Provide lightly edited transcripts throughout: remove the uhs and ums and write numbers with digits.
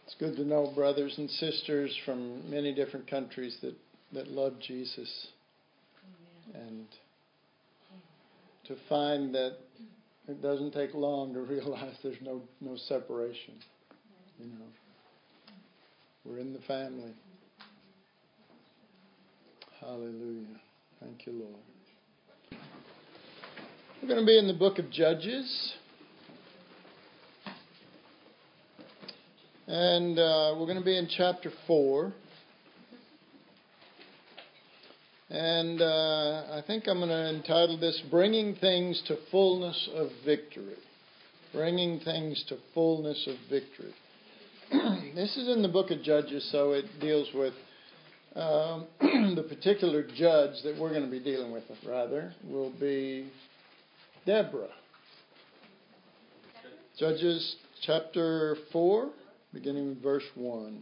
It's good to know brothers and sisters from many different countries that love Jesus. Amen. And to find that it doesn't take long to realize there's no separation. You know, we're in the family. Hallelujah. Thank you, Lord. We're going to be in the book of Judges. And we're going to be in chapter 4. And I think I'm going to entitle this, Bringing Things to Fullness of Victory. Bringing Things to Fullness of Victory. This is in the book of Judges, so it deals with the particular judge that we're going to be dealing with, rather, will be Deborah. Judges chapter 4, beginning with verse 1.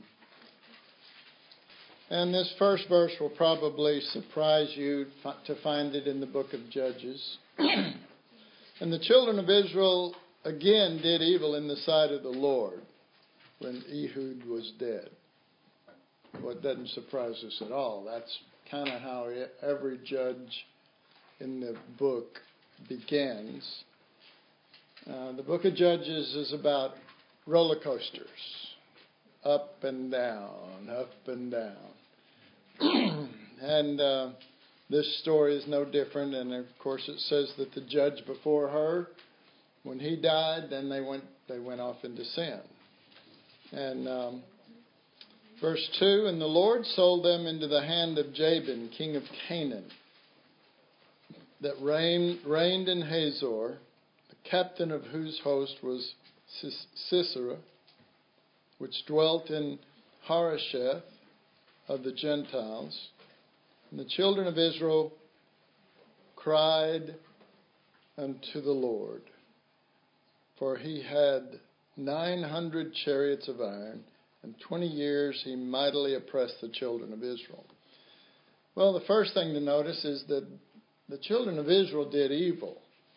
And this first verse will probably surprise you to find it in the book of Judges. And the children of Israel again did evil in the sight of the Lord when Ehud was dead. Well, it doesn't surprise us at all. That's kind of how every judge in the book begins. The book of Judges is about roller coasters. Up and down, up and down. And this story is no different. And of course it says that the judge before her, when he died, then they went off into sin. And verse 2, and the Lord sold them into the hand of Jabin, king of Canaan, that reigned in Hazor, the captain of whose host was Sisera, which dwelt in Harosheth of the Gentiles. And the children of Israel cried unto the Lord, for he had 900 chariots of iron, and 20 years he mightily oppressed the children of Israel. Well, the first thing to notice is that the children of Israel did evil.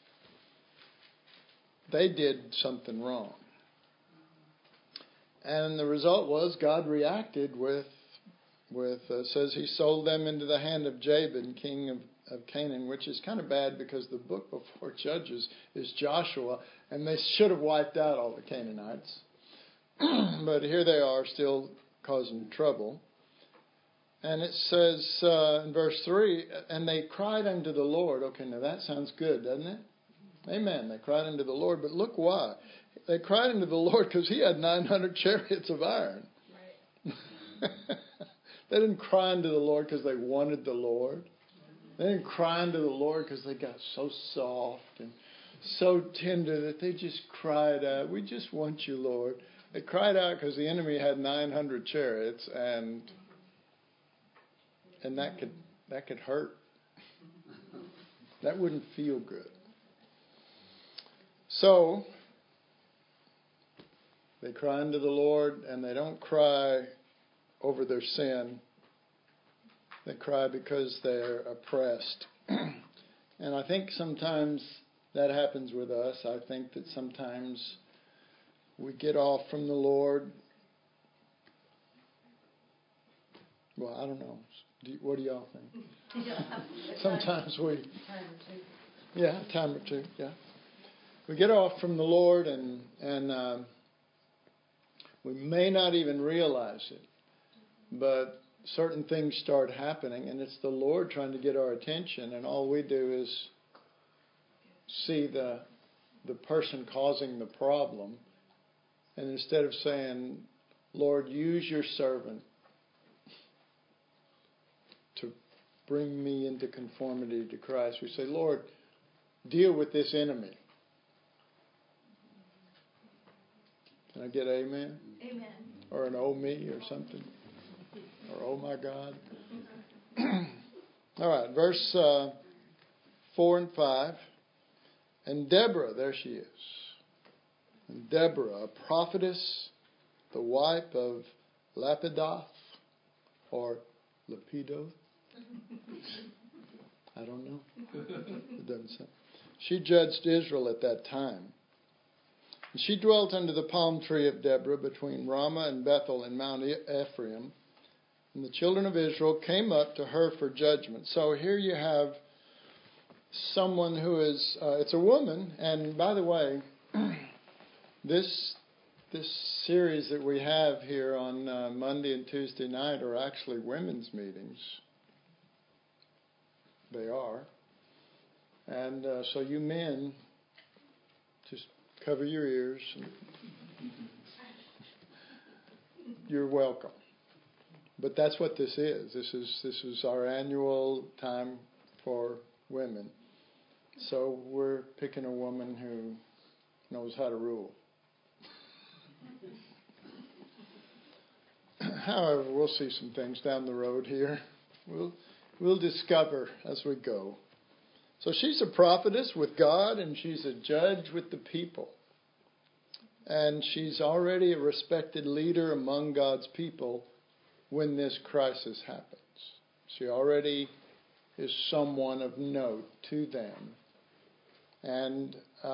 They did something wrong. And the result was God reacted with says he sold them into the hand of Jabin, king of Canaan, which is kind of bad because the book before Judges is Joshua, and they should have wiped out all the Canaanites. But here they are still causing trouble. And it says in verse 3, and they cried unto the Lord. Okay, now that sounds good, doesn't it? Amen. They cried unto the Lord, but look why. They cried unto the Lord because he had 900 chariots of iron. Right. They didn't cry unto the Lord because they wanted the Lord. They didn't cry unto the Lord because they got so soft and so tender that they just cried out, we just want you, Lord. They cried out because the enemy had 900 chariots, and that could hurt. That wouldn't feel good. So they cry unto the Lord, and they don't cry over their sin. They cry because they're oppressed. And I think sometimes that happens with us. I think that sometimes we get off from the Lord. Well, I don't know. What do y'all think? Sometimes we... Yeah, a time or two, yeah. We get off from the Lord and we may not even realize it. But certain things start happening, and it's the Lord trying to get our attention, and all we do is see the person causing the problem, and instead of saying, Lord, use your servant to bring me into conformity to Christ, we say, Lord, deal with this enemy. Can I get amen? Amen. Or an oh me or something? Or oh my God. All right, verse 4 and 5. And Deborah, there she is. And Deborah, a prophetess, the wife of Lapidoth, or Lapido. I don't know. It doesn't say. She judged Israel at that time. And she dwelt under the palm tree of Deborah between Ramah and Bethel in Mount Ephraim. And the children of Israel came up to her for judgment. So here you have someone who is, it's a woman. And by the way, this series that we have here on Monday and Tuesday night are actually women's meetings. They are. And so you men, just cover your ears. You're welcome. But that's what this is. This is our annual time for women. So we're picking a woman who knows how to rule. However, we'll see some things down the road here. We'll discover as we go. So she's a prophetess with God, and she's a judge with the people. And she's already a respected leader among God's people when this crisis happens. She already is someone of note to them. And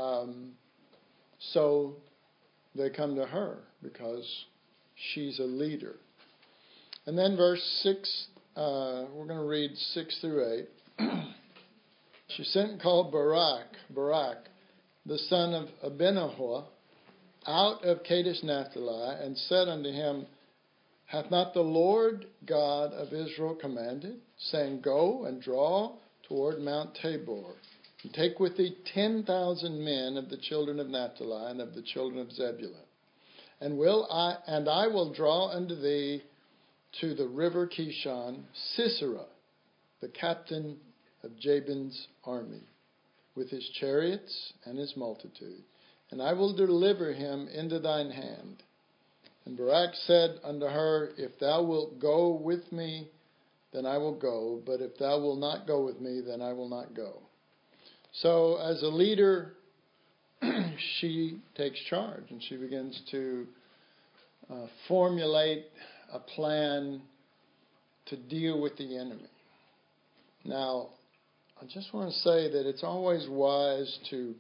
so they come to her because she's a leader. And then verse 6, we're going to read 6 through 8. She sent and called Barak, the son of Abinoam, out of Kadesh Naphtali, and said unto him, Hath not the Lord God of Israel commanded, saying, Go and draw toward Mount Tabor, and take with thee 10,000 men of the children of Naphtali and of the children of Zebulun, and I will draw unto thee to the river Kishon Sisera, the captain of Jabin's army, with his chariots and his multitude, and I will deliver him into thine hand. And Barak said unto her, If thou wilt go with me, then I will go, but if thou wilt not go with me, then I will not go. So as a leader, she takes charge, and she begins to formulate a plan to deal with the enemy. Now, I just want to say that it's always wise to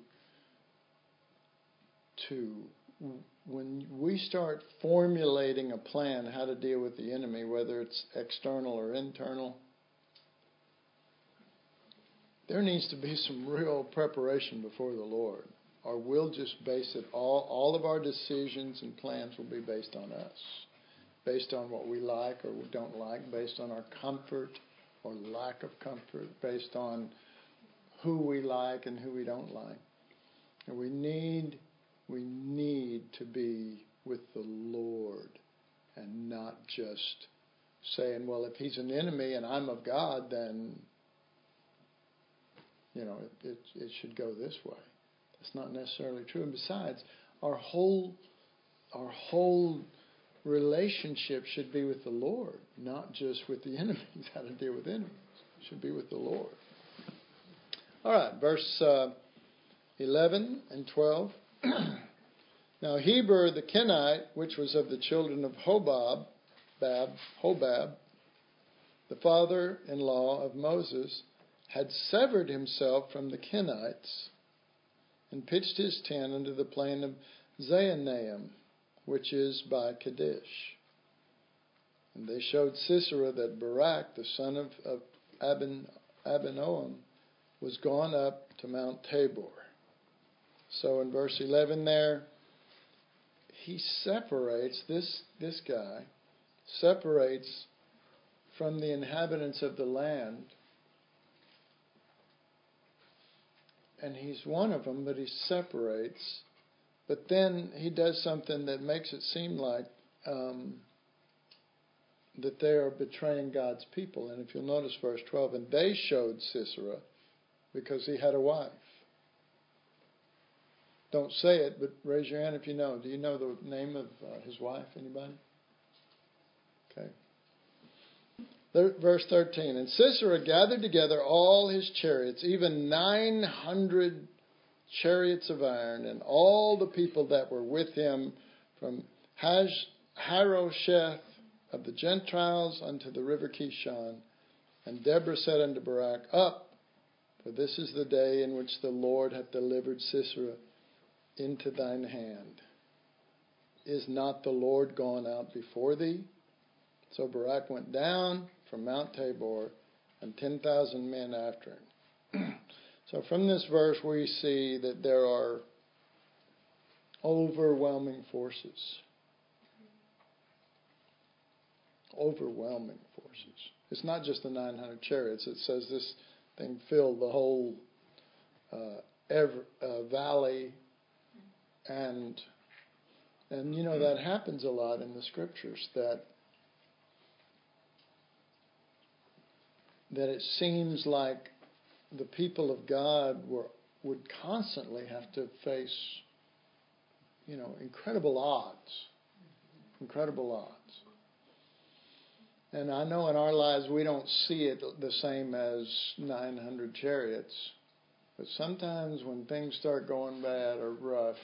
when we start formulating a plan how to deal with the enemy, whether it's external or internal, there needs to be some real preparation before the Lord, or we'll just base it all of our decisions and plans will be based on us, based on what we like or we don't like, based on our comfort or lack of comfort, based on who we like and who we don't like. And we need to be with the Lord and not just saying, well, if he's an enemy and I'm of God, then, it should go this way. That's not necessarily true. And besides, our whole relationship should be with the Lord, not just with the enemies, how to deal with enemies. It should be with the Lord. All right, verse 11 and 12. Now Heber the Kenite, which was of the children of Hobab, the father-in-law of Moses, had severed himself from the Kenites and pitched his tent under the plain of Zaanaim, which is by Kadesh. And they showed Sisera that Barak, the son of Abinoam, was gone up to Mount Tabor. So in verse 11 there, he separates, this guy separates from the inhabitants of the land. And he's one of them, but he separates. But then he does something that makes it seem like that they are betraying God's people. And if you'll notice verse 12, and they showed Sisera because he had a wife. Don't say it, but raise your hand if you know. Do you know the name of his wife? Anybody? Okay. Verse 13. And Sisera gathered together all his chariots, even 900 chariots of iron, and all the people that were with him from Harosheth of the Gentiles unto the river Kishon. And Deborah said unto Barak, Up, for this is the day in which the Lord hath delivered Sisera into thine hand. Is not the Lord gone out before thee? So Barak went down from Mount Tabor, and 10,000 men after him. So from this verse we see that there are overwhelming forces. Overwhelming forces. It's not just the 900 chariots. It says this thing filled the whole valley, and you know that happens a lot in the scriptures, that it seems like the people of God would constantly have to face, incredible odds. Incredible odds. And I know in our lives we don't see it the same as 900 chariots, but sometimes when things start going bad or rough,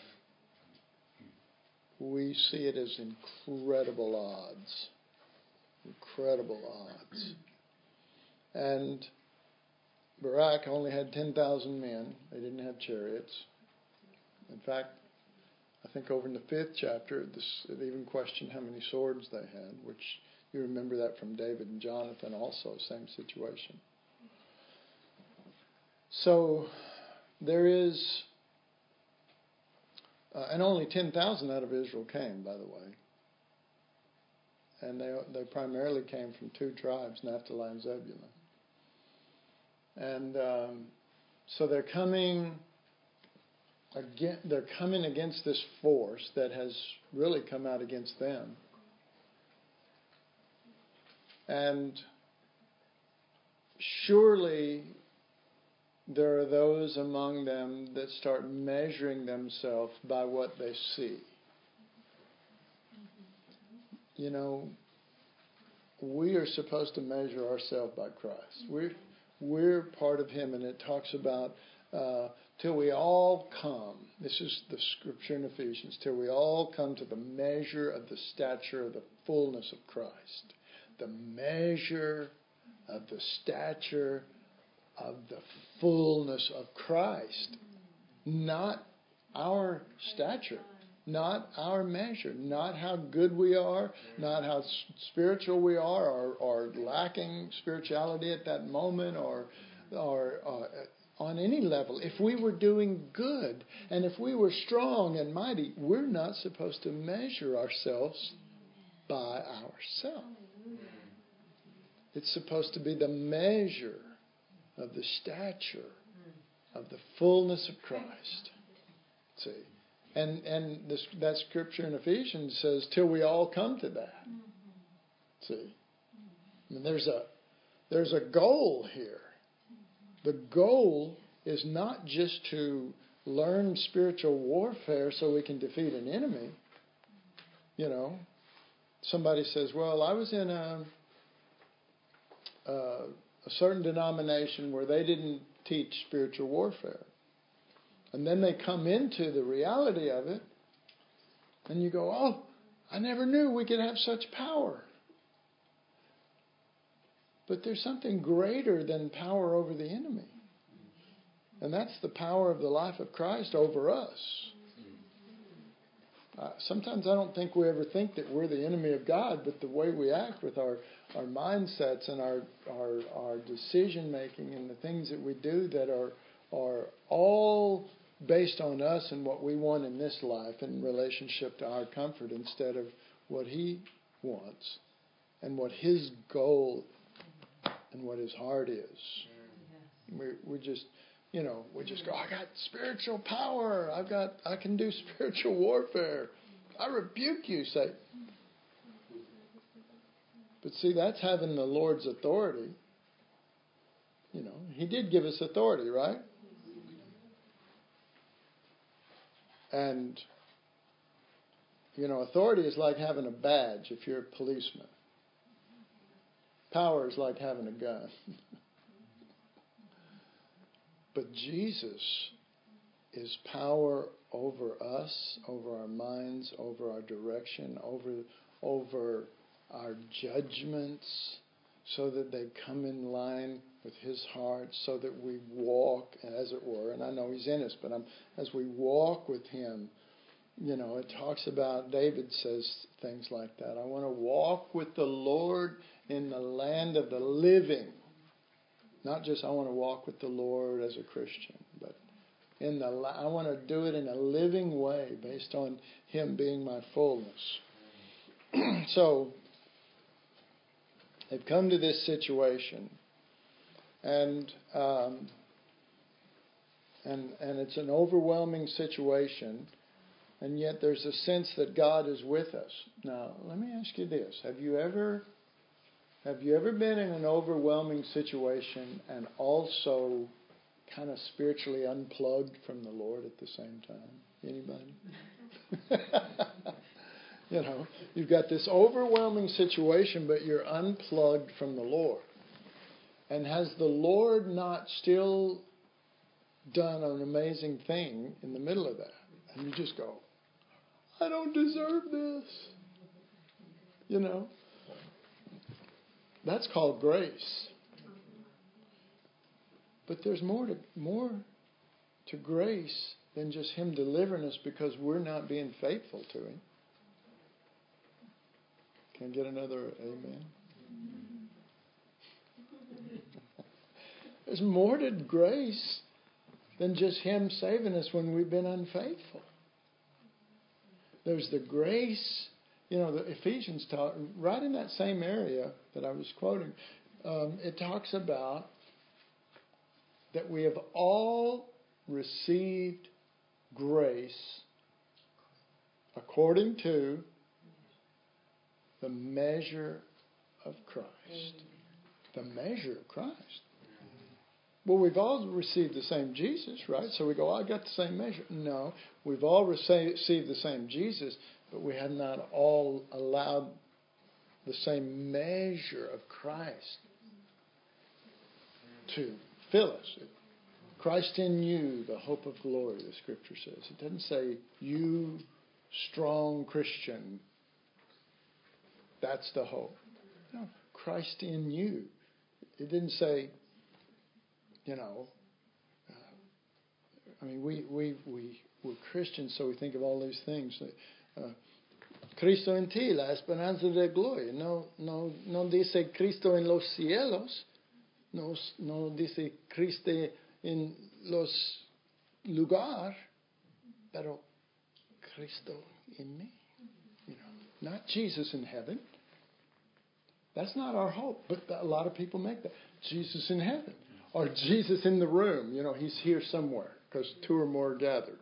we see it as incredible odds. Incredible odds. And Barak only had 10,000 men. They didn't have chariots. In fact, I think over in the 5th chapter, it even questioned how many swords they had, which you remember that from David and Jonathan also, same situation. So there is, and only 10,000 out of Israel came, by the way. And they primarily came from 2 tribes, Naphtali and Zebulun. And so they're coming against this force that has really come out against them. And surely there are those among them that start measuring themselves by what they see. We are supposed to measure ourselves by Christ. We're part of Him, and it talks about till we all come. This is the scripture in Ephesians. Till we all come to the measure of the stature of the fullness of Christ. The measure of the stature of the fullness of Christ. Not our stature. Not our measure. Not how good we are. Not how spiritual we are, or lacking spirituality at that moment, or on any level. If we were doing good, and if we were strong and mighty, we're not supposed to measure ourselves by ourselves. It's supposed to be the measure of the stature of the fullness of Christ. See? And that scripture in Ephesians says, till we all come to that. See? I mean, there's a goal here. The goal is not just to learn spiritual warfare so we can defeat an enemy. Somebody says, well, I was in a certain denomination where they didn't teach spiritual warfare. And then they come into the reality of it, and you go, oh, I never knew we could have such power. But there's something greater than power over the enemy. And that's the power of the life of Christ over us. Sometimes I don't think we ever think that we're the enemy of God, but the way we act with our mindsets and our decision making and the things that we do that are all based on us and what we want in this life in relationship to our comfort instead of what He wants and what His goal and what His heart is. We just go, I got spiritual power. I can do spiritual warfare. I rebuke you, Satan. But see, that's having the Lord's authority. He did give us authority, right? And, authority is like having a badge if you're a policeman. Power is like having a gun. But Jesus is power over us, over our minds, over our direction, over our judgments, so that they come in line with His heart, so that we walk, as it were, and I know He's in us, but as we walk with Him, it talks about, David says things like that. I want to walk with the Lord in the land of the living. Not just I want to walk with the Lord as a Christian, but I want to do it in a living way based on Him being my fullness. So, they've come to this situation, and it's an overwhelming situation, and yet there's a sense that God is with us. Now, let me ask you this: Have you ever been in an overwhelming situation and also kind of spiritually unplugged from the Lord at the same time? Anybody? You've got this overwhelming situation, but you're unplugged from the Lord. And has the Lord not still done an amazing thing in the middle of that? And you just go, I don't deserve this. That's called grace. But there's more to grace than just Him delivering us because we're not being faithful to Him. Can I get another amen? There's more to grace than just Him saving us when we've been unfaithful. There's the grace, the Ephesians talk, right in that same area that I was quoting, it talks about that we have all received grace according to the measure of Christ. The measure of Christ. Well, we've all received the same Jesus, right? So we go, I got the same measure. No, we've all received the same Jesus, but we have not all allowed the same measure of Christ to fill us. Christ in you, the hope of glory, the Scripture says. It doesn't say, you strong Christian, that's the hope. No, Christ in you. It didn't say, we're Christians, so we think of all these things. Cristo en ti, la esperanza de gloria. No dice Cristo en los cielos. No dice Cristo en los lugares, pero Cristo en mí. Not Jesus in heaven. That's not our hope, but a lot of people make that. Jesus in heaven. Or Jesus in the room. He's here somewhere because two or more are gathered.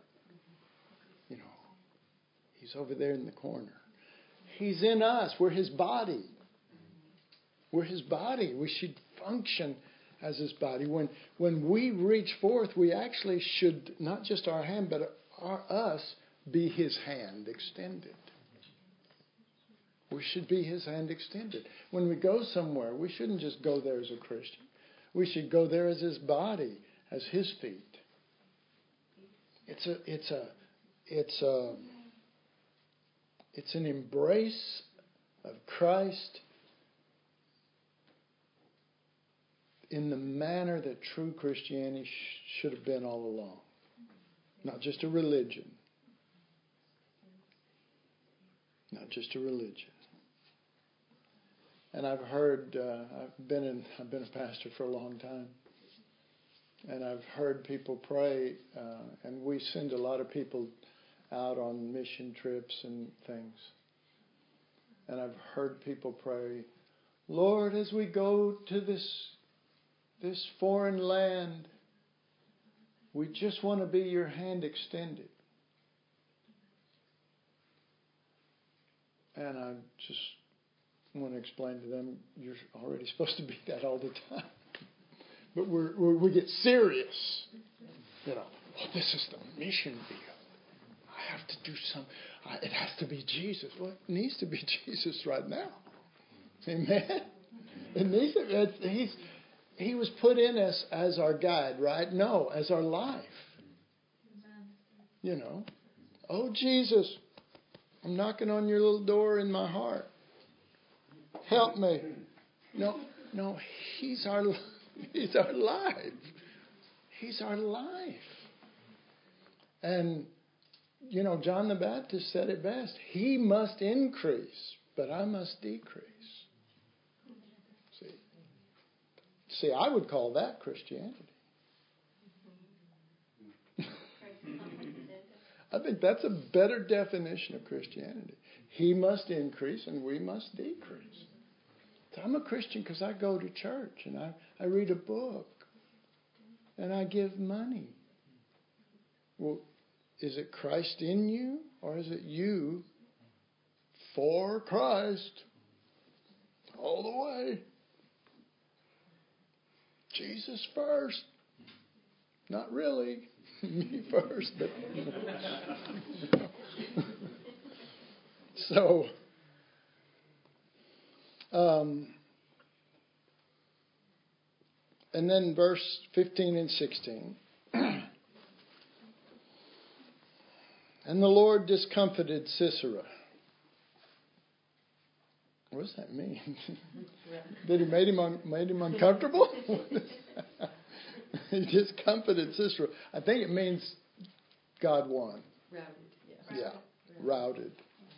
He's over there in the corner. He's in us. We're His body. We're His body. We should function as His body. When we reach forth, we actually should, not just our hand, but us, be His hand extended. We should be His hand extended. When we go somewhere, we shouldn't just go there as a Christian. We should go there as His body, as His feet. It's an embrace of Christ in the manner that true Christianity should have been all along. Not just a religion. Not just a religion. And I've heard, I've been a pastor for a long time, and I've heard people pray, and we send a lot of people out on mission trips and things. And I've heard people pray, Lord, as we go to this foreign land, we just want to be your hand extended. And I just want to explain to them, you're already supposed to be that all the time. But we get serious. This is the mission field. I have to do something. It has to be Jesus. Well, it needs to be Jesus right now. Amen? It needs to, He was put in us as our guide, right? No, as our life. Oh, Jesus, I'm knocking on your little door in my heart. Help me. No, No, He's our life. He's our life. And, John the Baptist said it best. He must increase, but I must decrease. See, I would call that Christianity. I think that's a better definition of Christianity. He must increase and we must decrease. So I'm a Christian because I go to church and I read a book and I give money. Well, is it Christ in you or is it you for Christ all the way? Jesus first. Not really. Me first, but so and then verse 15 and 16. And the Lord discomfited Sisera. What does that mean? Did he made him uncomfortable? He discomfited Sisera. I think it means God won. Routed. Yeah, routed.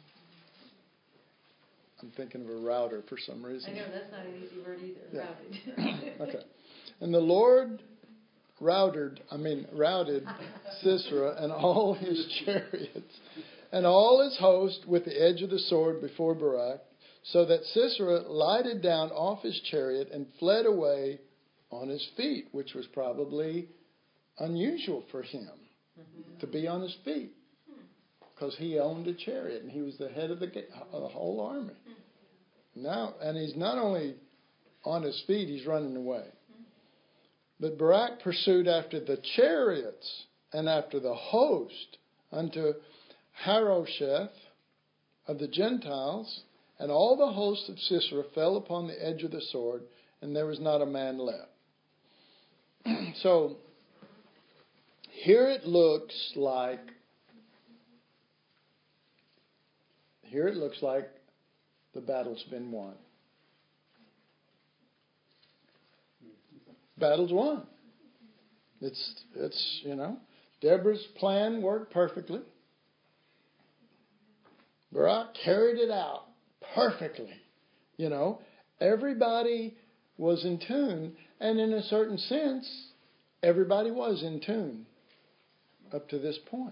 I'm thinking of a router for some reason. I know, that's not an easy word either. Yeah. Routed. Okay. And the Lord routed Sisera and all his chariots and all his host with the edge of the sword before Barak, so that Sisera lighted down off his chariot and fled away on his feet, which was probably unusual for him to be on his feet, because he owned a chariot and he was the head of the whole army. Now, and he's not only on his feet, he's running away. But Barak pursued after the chariots and after the host unto Harosheth of the Gentiles, and all the host of Sisera fell upon the edge of the sword, and there was not a man left. So here it looks like the battle's been won. Battle's won. It's Deborah's plan worked perfectly. Barak carried it out perfectly. Everybody was in tune, and in a certain sense, everybody was in tune up to this point.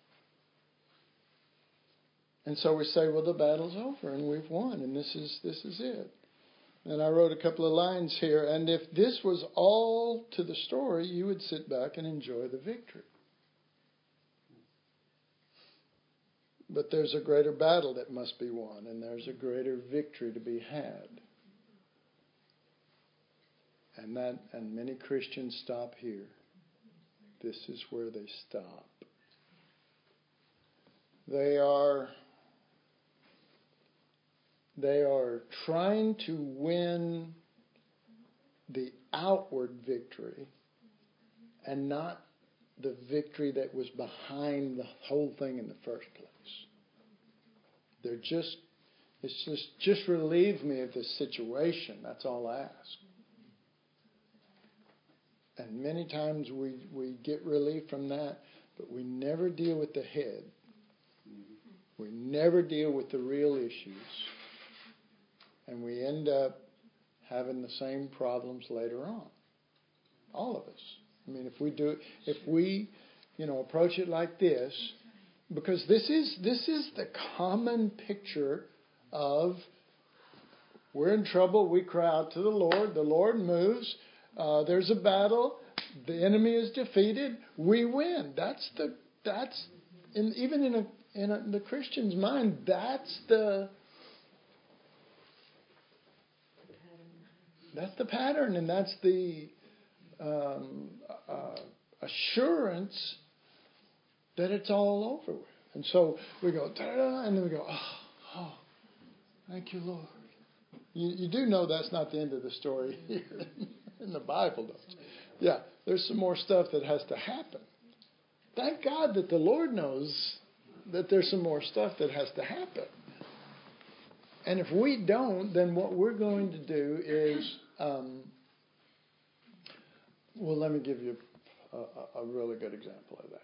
And so we say, well, the battle's over and we've won, and this is it. And I wrote a couple of lines here, and if this was all to the story, you would sit back and enjoy the victory. But there's a greater battle that must be won, and there's a greater victory to be had. And many Christians stop here. This is where they stop. They are trying to win the outward victory and not the victory that was behind the whole thing in the first place. It's just relieve me of this situation. That's all I ask. And many times we get relief from that, but we never deal with the head. We never deal with the real issues. And we end up having the same problems later on. All of us. I mean, if we approach it like this, because this is the common picture of we're in trouble, we cry out to the Lord moves, there's a battle, the enemy is defeated, we win. Even in the Christian's mind, that's the pattern, and that's the assurance that it's all over with. And so we go, da-da-da, and then we go, oh, thank you, Lord. You do know that's not the end of the story here in the Bible, don't you? Yeah, there's some more stuff that has to happen. Thank God that the Lord knows that there's some more stuff that has to happen. And if we don't, then what we're going to do is, well, let me give you a really good example of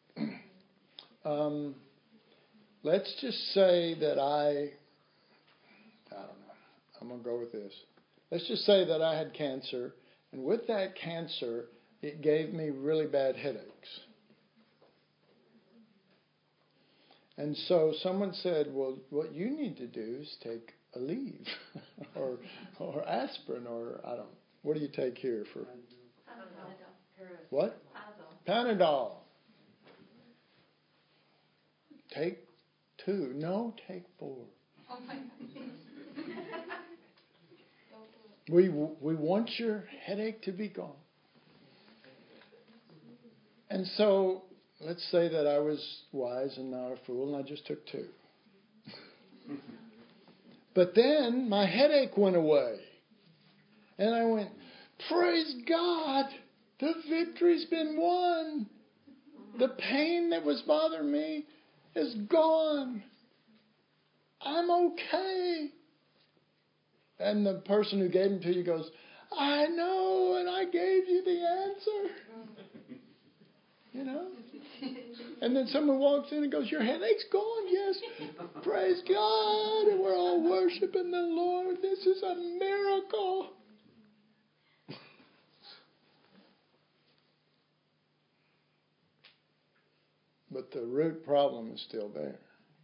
that. Let's just say that I don't know, I'm going to go with this. Let's just say that I had cancer, and with that cancer, it gave me really bad headaches. And so someone said, well, what you need to do is take a leave or aspirin or what do you take here for? Panadol. What? Panadol. Take 2. No, take 4. Oh my goodness. We want your headache to be gone. And so let's say that I was wise and not a fool, and I just took 2. But then my headache went away. And I went, praise God, the victory's been won. The pain that was bothering me is gone. I'm okay. And the person who gave them to you goes, I know, and I gave you the answer. You know? And then someone walks in and goes, your headache's gone, yes. Praise God. And we're all worshiping the Lord. This is a miracle. But the root problem is still there.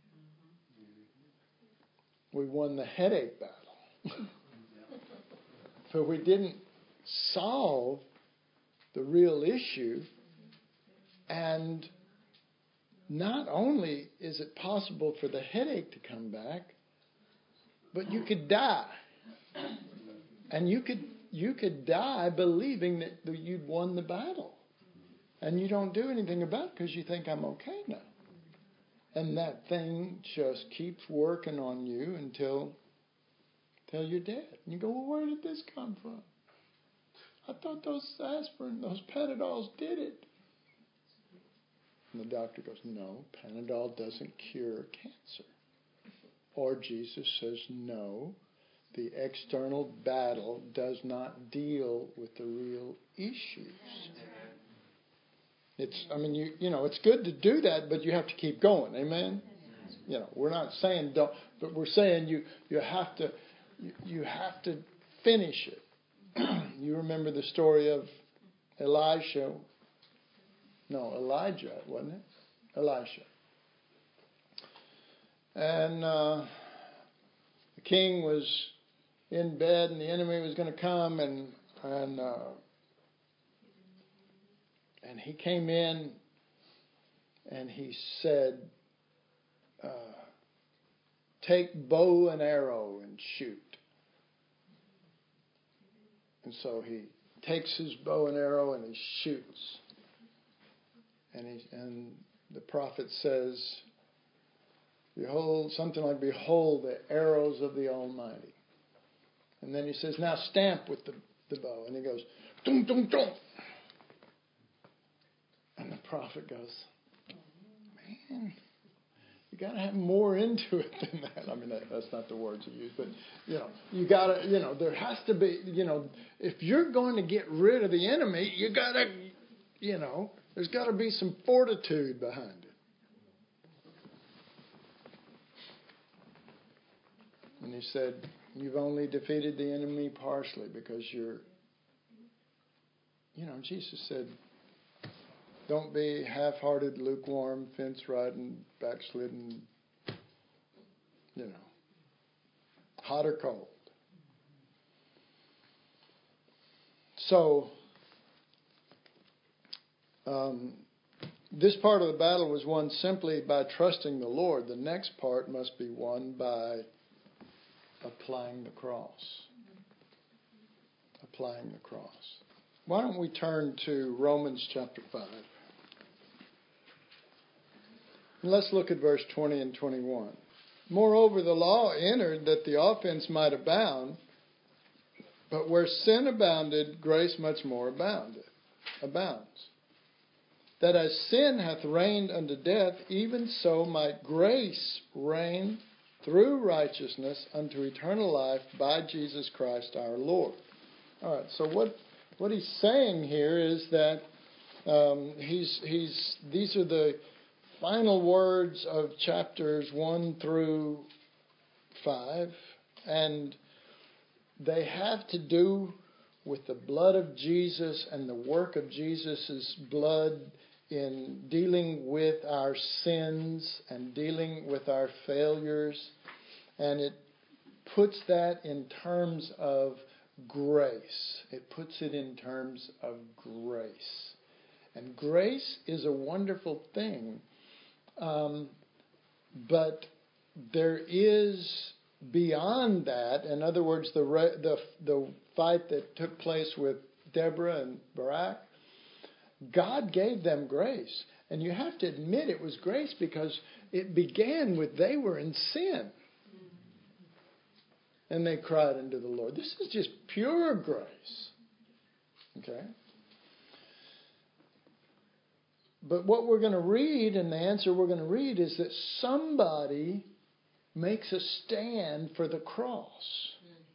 We won the headache battle. But we didn't solve the real issue. And not only is it possible for the headache to come back, but you could die. And you could die believing that you'd won the battle. And you don't do anything about it because you think, I'm okay now. And that thing just keeps working on you until you're dead. And you go, well, where did this come from? I thought those aspirin, those Panadols did it. And the doctor goes, no, Panadol doesn't cure cancer. Or Jesus says, no, the external battle does not deal with the real issues. It's good to do that, but you have to keep going. Amen? We're not saying don't, but we're saying you have to finish it. You remember the story of Elijah, wasn't it? Elisha. And the king was in bed, and the enemy was going to come, and he came in, and he said, take bow and arrow and shoot. And so he takes his bow and arrow and he shoots. And the prophet says, behold, something like, behold the arrows of the Almighty. And then he says, now stamp with the bow. And he goes, dum, dum, dum. And the prophet goes, man, you got to have more into it than that. I mean, that's not the words he used, but, you got to, there has to be, if you're going to get rid of the enemy, you got to, there's got to be some fortitude behind it. And he said, you've only defeated the enemy partially because Jesus said, don't be half-hearted, lukewarm, fence-riding, backslidden, hot or cold. So, this part of the battle was won simply by trusting the Lord. The next part must be won by applying the cross. Applying the cross. Why don't we turn to Romans chapter 5. And let's look at verse 20 and 21. Moreover, the law entered that the offense might abound, but where sin abounded, grace much more abounds. That as sin hath reigned unto death, even so might grace reign through righteousness unto eternal life by Jesus Christ our Lord. All right, so what he's saying here is that these are the final words of chapters 1 through 5, and they have to do with the blood of Jesus and the work of Jesus' blood in dealing with our sins and dealing with our failures. And it puts that in terms of grace. It puts it in terms of grace. And grace is a wonderful thing. But there is beyond that, in other words, the fight that took place with Deborah and Barak, God gave them grace. And you have to admit it was grace because it began with they were in sin. And they cried unto the Lord. This is just pure grace. Okay? But what we're going to read, and the answer we're going to read, is that somebody makes a stand for the cross.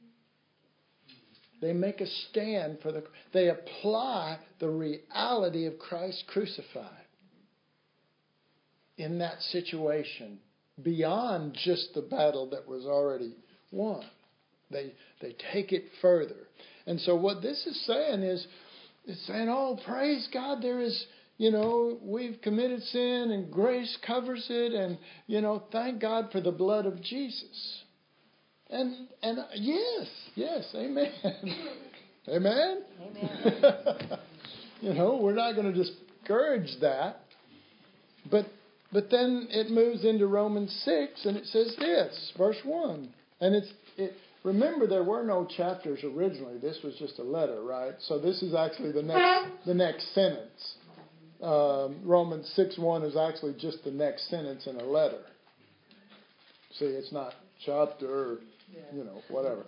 They make a stand for they apply the reality of Christ crucified in that situation beyond just the battle that was already won. They take it further. And so what this is saying is, it's saying, oh, praise God, there is, we've committed sin and grace covers it, and, thank God for the blood of Jesus. And yes, amen. Amen? Amen. We're not going to discourage that. But then it moves into Romans 6, and it says this, verse 1. And remember, there were no chapters originally. This was just a letter, right? So this is actually the next sentence. Romans 6:1 is actually just the next sentence in a letter. See, it's not chapter, whatever.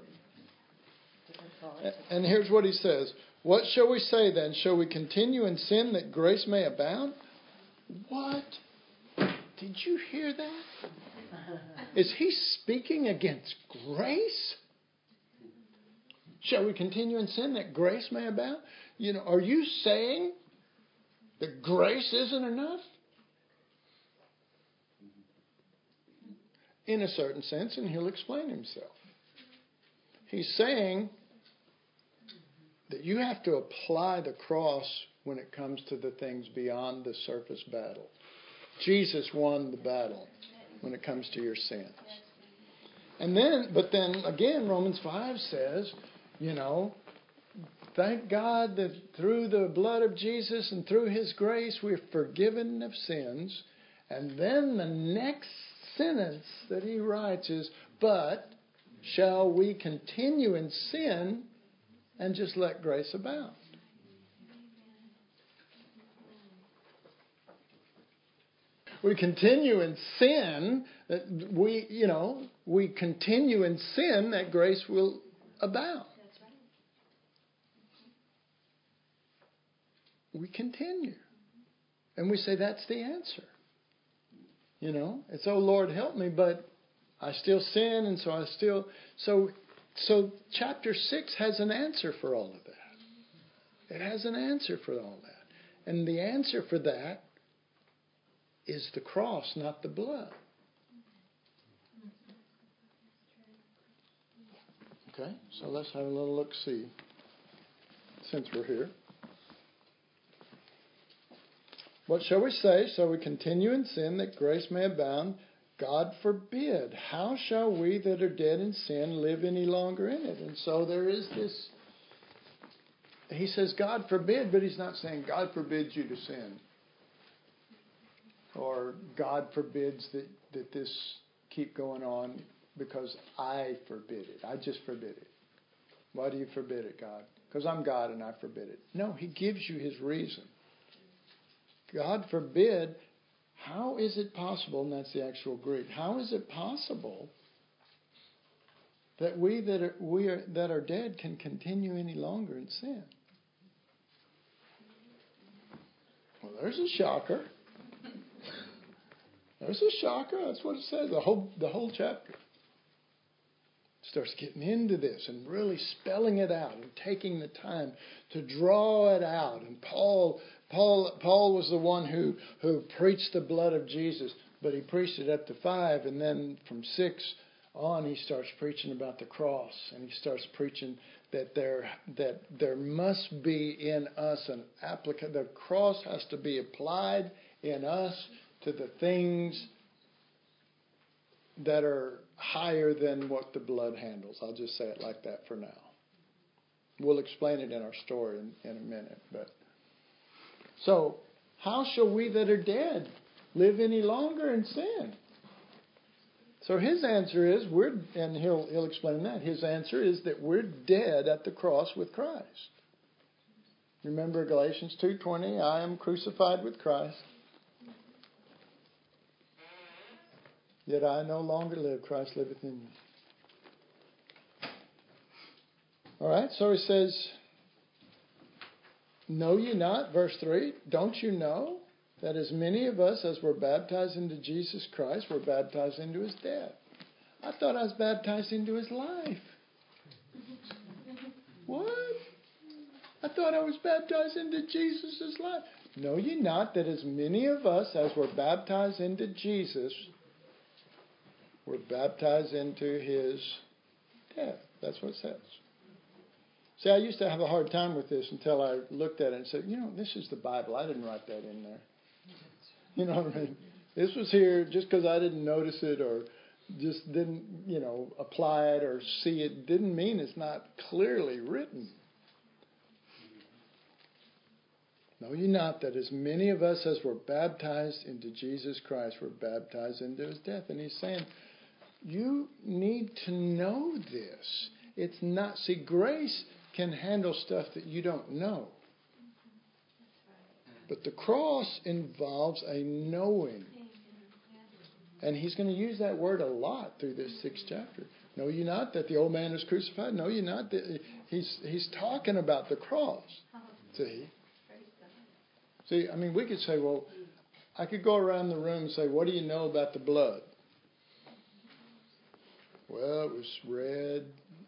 And here's what he says. What shall we say then? Shall we continue in sin that grace may abound? What? Did you hear that? Is he speaking against grace? Shall we continue in sin that grace may abound? Are you saying that grace isn't enough? In a certain sense, and he'll explain himself. He's saying that you have to apply the cross when it comes to the things beyond the surface battle. Jesus won the battle when it comes to your sins. But then again, Romans 5 says, thank God that through the blood of Jesus and through His grace we're forgiven of sins. And then the next sentence that he writes is, but shall we continue in sin and just let grace abound? We continue in sin, we continue in sin that grace will abound. That's right. We continue. And we say that's the answer. It's, oh Lord, help me, but I still sin, and so I still... So chapter 6 has an answer for all of that. It has an answer for all that. And the answer for that is the cross, not the blood. Okay, so let's have a little look-see, since we're here. What shall we say? Shall we continue in sin that grace may abound? God forbid. How shall we that are dead in sin live any longer in it? And so there is this, he says God forbid, but he's not saying God forbids you to sin. Or God forbids that this keep going on because I forbid it. I just forbid it. Why do you forbid it, God? Because I'm God and I forbid it. No, he gives you his reason. God forbid. How is it possible, and that's the actual Greek, how is it possible that we that are dead can continue any longer in sin? Well, there's a shocker. There's a shocker. That's what it says, the whole chapter. starts getting into this and really spelling it out and taking the time to draw it out. And Paul was the one who preached the blood of Jesus, but he preached it up to 5, and then from 6 on he starts preaching about the cross, and he starts preaching that there must be in us an application. The cross has to be applied in us to the things that are higher than what the blood handles. I'll just say it like that for now. We'll explain it in our story in a minute. So, how shall we that are dead live any longer in sin? So his answer is, and he'll explain that. His answer is that we're dead at the cross with Christ. Remember Galatians 2:20, I am crucified with Christ. Yet I no longer live, Christ liveth in me. All right, so he says, know ye not, verse 3, don't you know that as many of us as were baptized into Jesus Christ were baptized into his death? I thought I was baptized into his life. What? I thought I was baptized into Jesus' life. Know ye not that as many of us as were baptized into Jesus were baptized into his death? That's what it says. See, I used to have a hard time with this until I looked at it and said, this is the Bible. I didn't write that in there. You know what I mean? This was here just because I didn't notice it or just didn't, apply it or see it. Didn't mean it's not clearly written. Know ye not that as many of us as were baptized into Jesus Christ were baptized into his death? And he's saying, you need to know this. It's not, see, grace can handle stuff that you don't know. But the cross involves a knowing. And he's going to use that word a lot through this 6th chapter. Know ye not that the old man is crucified? Know ye not that he's talking about the cross. See, I mean, we could say, well, I could go around the room and say, what do you know about the blood? Well, it was red.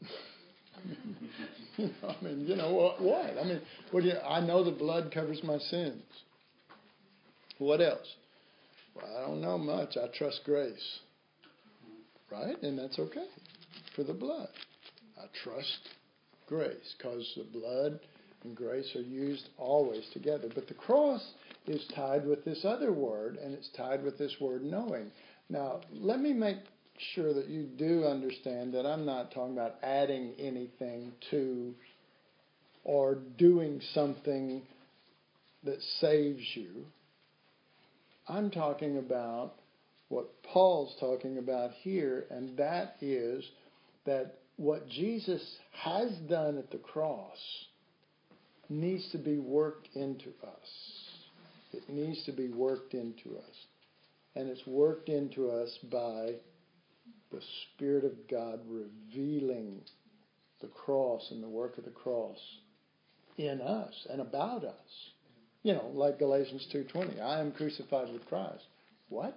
What? I mean, I know the blood covers my sins. What else? Well, I don't know much. I trust grace. Right? And that's okay for the blood. I trust grace because the blood and grace are used always together. But the cross is tied with this other word, and it's tied with this word knowing. Now, let me make sure that you do understand that I'm not talking about adding anything to or doing something that saves you. I'm talking about what Paul's talking about here, and that is that what Jesus has done at the cross needs to be worked into us. It needs to be worked into us. And it's worked into us by the Spirit of God revealing the cross and the work of the cross in us and about us. Like Galatians 2:20, I am crucified with Christ. What?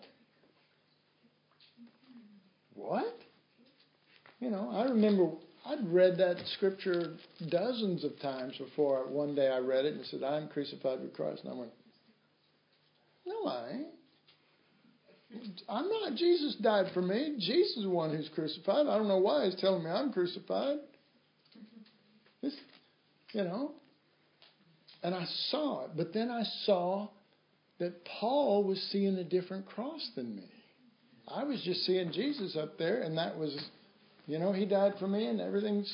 I remember I'd read that scripture dozens of times before one day I read it and it said, I am crucified with Christ. And I went, no, I ain't. I'm not. Jesus died for me. Jesus is the one who's crucified. I don't know why he's telling me I'm crucified. And I saw it. But then I saw that Paul was seeing a different cross than me. I was just seeing Jesus up there, and that was, he died for me, and everything's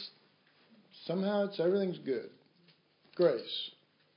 good. Grace.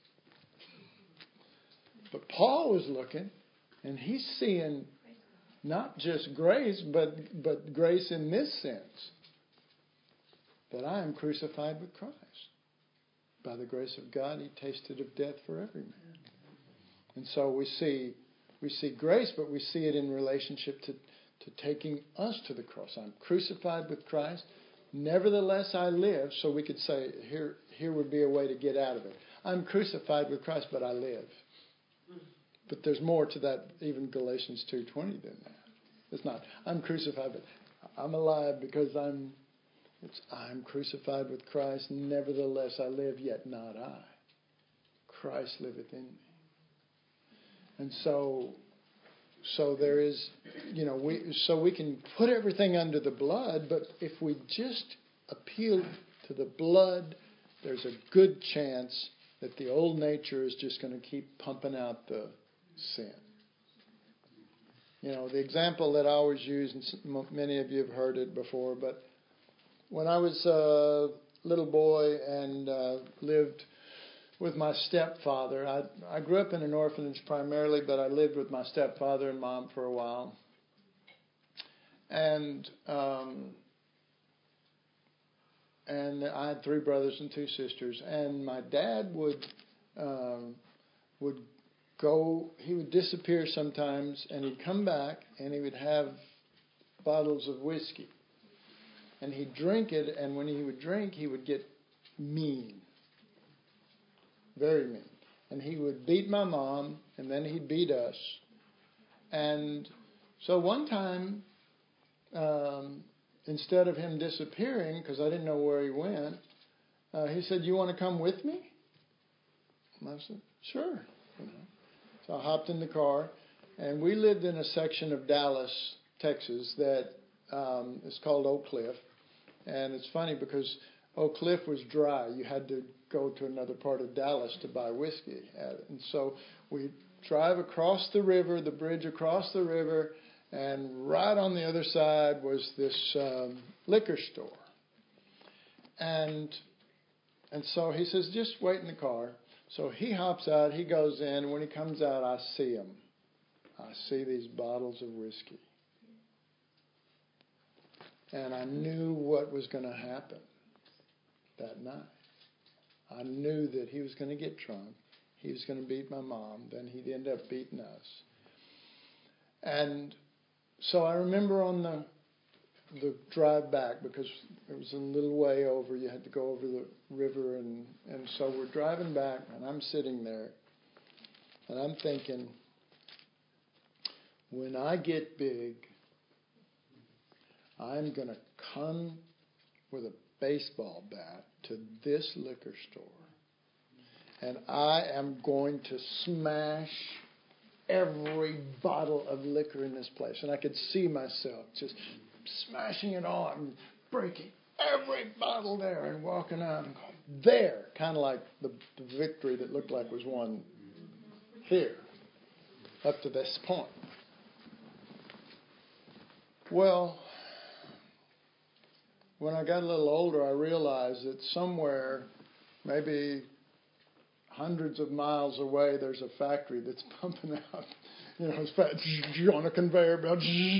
But Paul was looking, and he's seeing not just grace, but grace in this sense, that I am crucified with Christ. By the grace of God, he tasted of death for every man. And so we see grace, but we see it in relationship to taking us to the cross. I'm crucified with Christ. Nevertheless, I live. So we could say, here would be a way to get out of it. I'm crucified with Christ, but I live. But there's more to that, even Galatians 2:20 than that. It's not, I'm crucified, but I'm alive because I'm It's, I'm crucified with Christ, nevertheless I live, yet not I. Christ liveth in me. And so there is, we can put everything under the blood, but if we just appeal to the blood, there's a good chance that the old nature is just going to keep pumping out the sin. The example that I always use, and many of you have heard it before, but when I was a little boy and lived with my stepfather, I grew up in an orphanage primarily, but I lived with my stepfather and mom for a while. And I had 3 brothers and 2 sisters. And my dad would go, he would disappear sometimes, and he'd come back, and he would have bottles of whiskey. And he'd drink it, and when he would drink, he would get mean. Very mean. And he would beat my mom, and then he'd beat us. And so one time, instead of him disappearing, because I didn't know where he went, he said, "You want to come with me?" And I said, "Sure." So I hopped in the car, and we lived in a section of Dallas, Texas, that is called Oak Cliff. And it's funny because Oak Cliff was dry. You had to go to another part of Dallas to buy whiskey at it. And so we drive across the river, the bridge across the river, and right on the other side was this liquor store. And so he says, "Just wait in the car." So he hops out, he goes in, and when he comes out, I see him. I see these bottles of whiskey. And I knew what was going to happen that night. I knew that he was going to get drunk. He was going to beat my mom. Then he'd end up beating us. And so I remember on the drive back, because it was a little way over, you had to go over the river, and so we're driving back, and I'm sitting there, and I'm thinking, when I get big, I'm going to come with a baseball bat to this liquor store, and I am going to smash every bottle of liquor in this place. And I could see myself just smashing it all and breaking every bottle there and walking out and going, there, kind of like the victory that looked like was won here up to this point. Well, when I got a little older, I realized that somewhere, maybe hundreds of miles away, there's a factory that's pumping out, it's on a conveyor belt,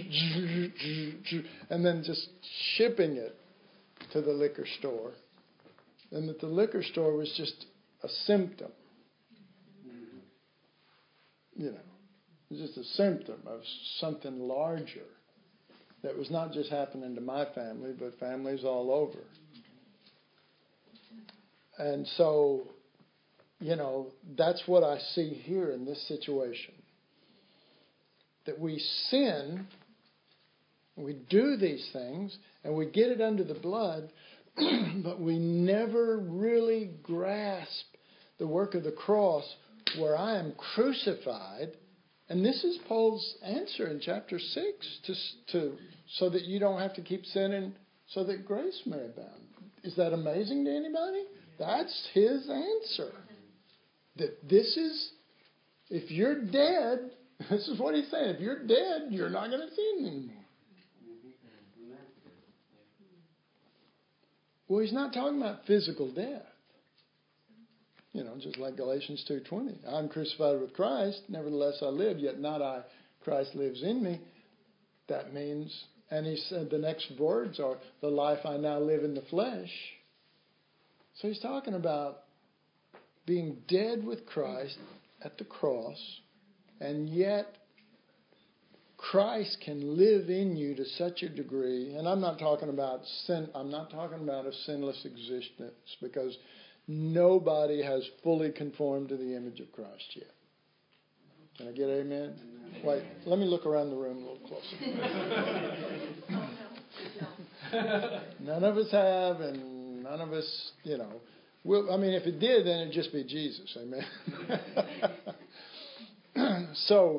and then just shipping it to the liquor store. And that the liquor store was just a symptom. It was just a symptom of something larger that was not just happening to my family, but families all over. And so, that's what I see here in this situation. That we sin, we do these things, and we get it under the blood, but we never really grasp the work of the cross where I am crucified. And this is Paul's answer in chapter 6, so that you don't have to keep sinning, so that grace may abound. Is that amazing to anybody? That's his answer. That this is, if you're dead, this is what he's saying. If you're dead, you're not going to sin anymore. Well, he's not talking about physical death. Just like Galatians 2:20. I'm crucified with Christ, nevertheless I live, yet not I, Christ lives in me. That means, and he said the next words are, the life I now live in the flesh. So he's talking about being dead with Christ at the cross, and yet Christ can live in you to such a degree. And I'm not talking about sin. I'm not talking about a sinless existence, because nobody has fully conformed to the image of Christ yet. Can I get amen? Wait, let me look around the room a little closer. None of us have, and none of us, if it did, then it'd just be Jesus. Amen. So,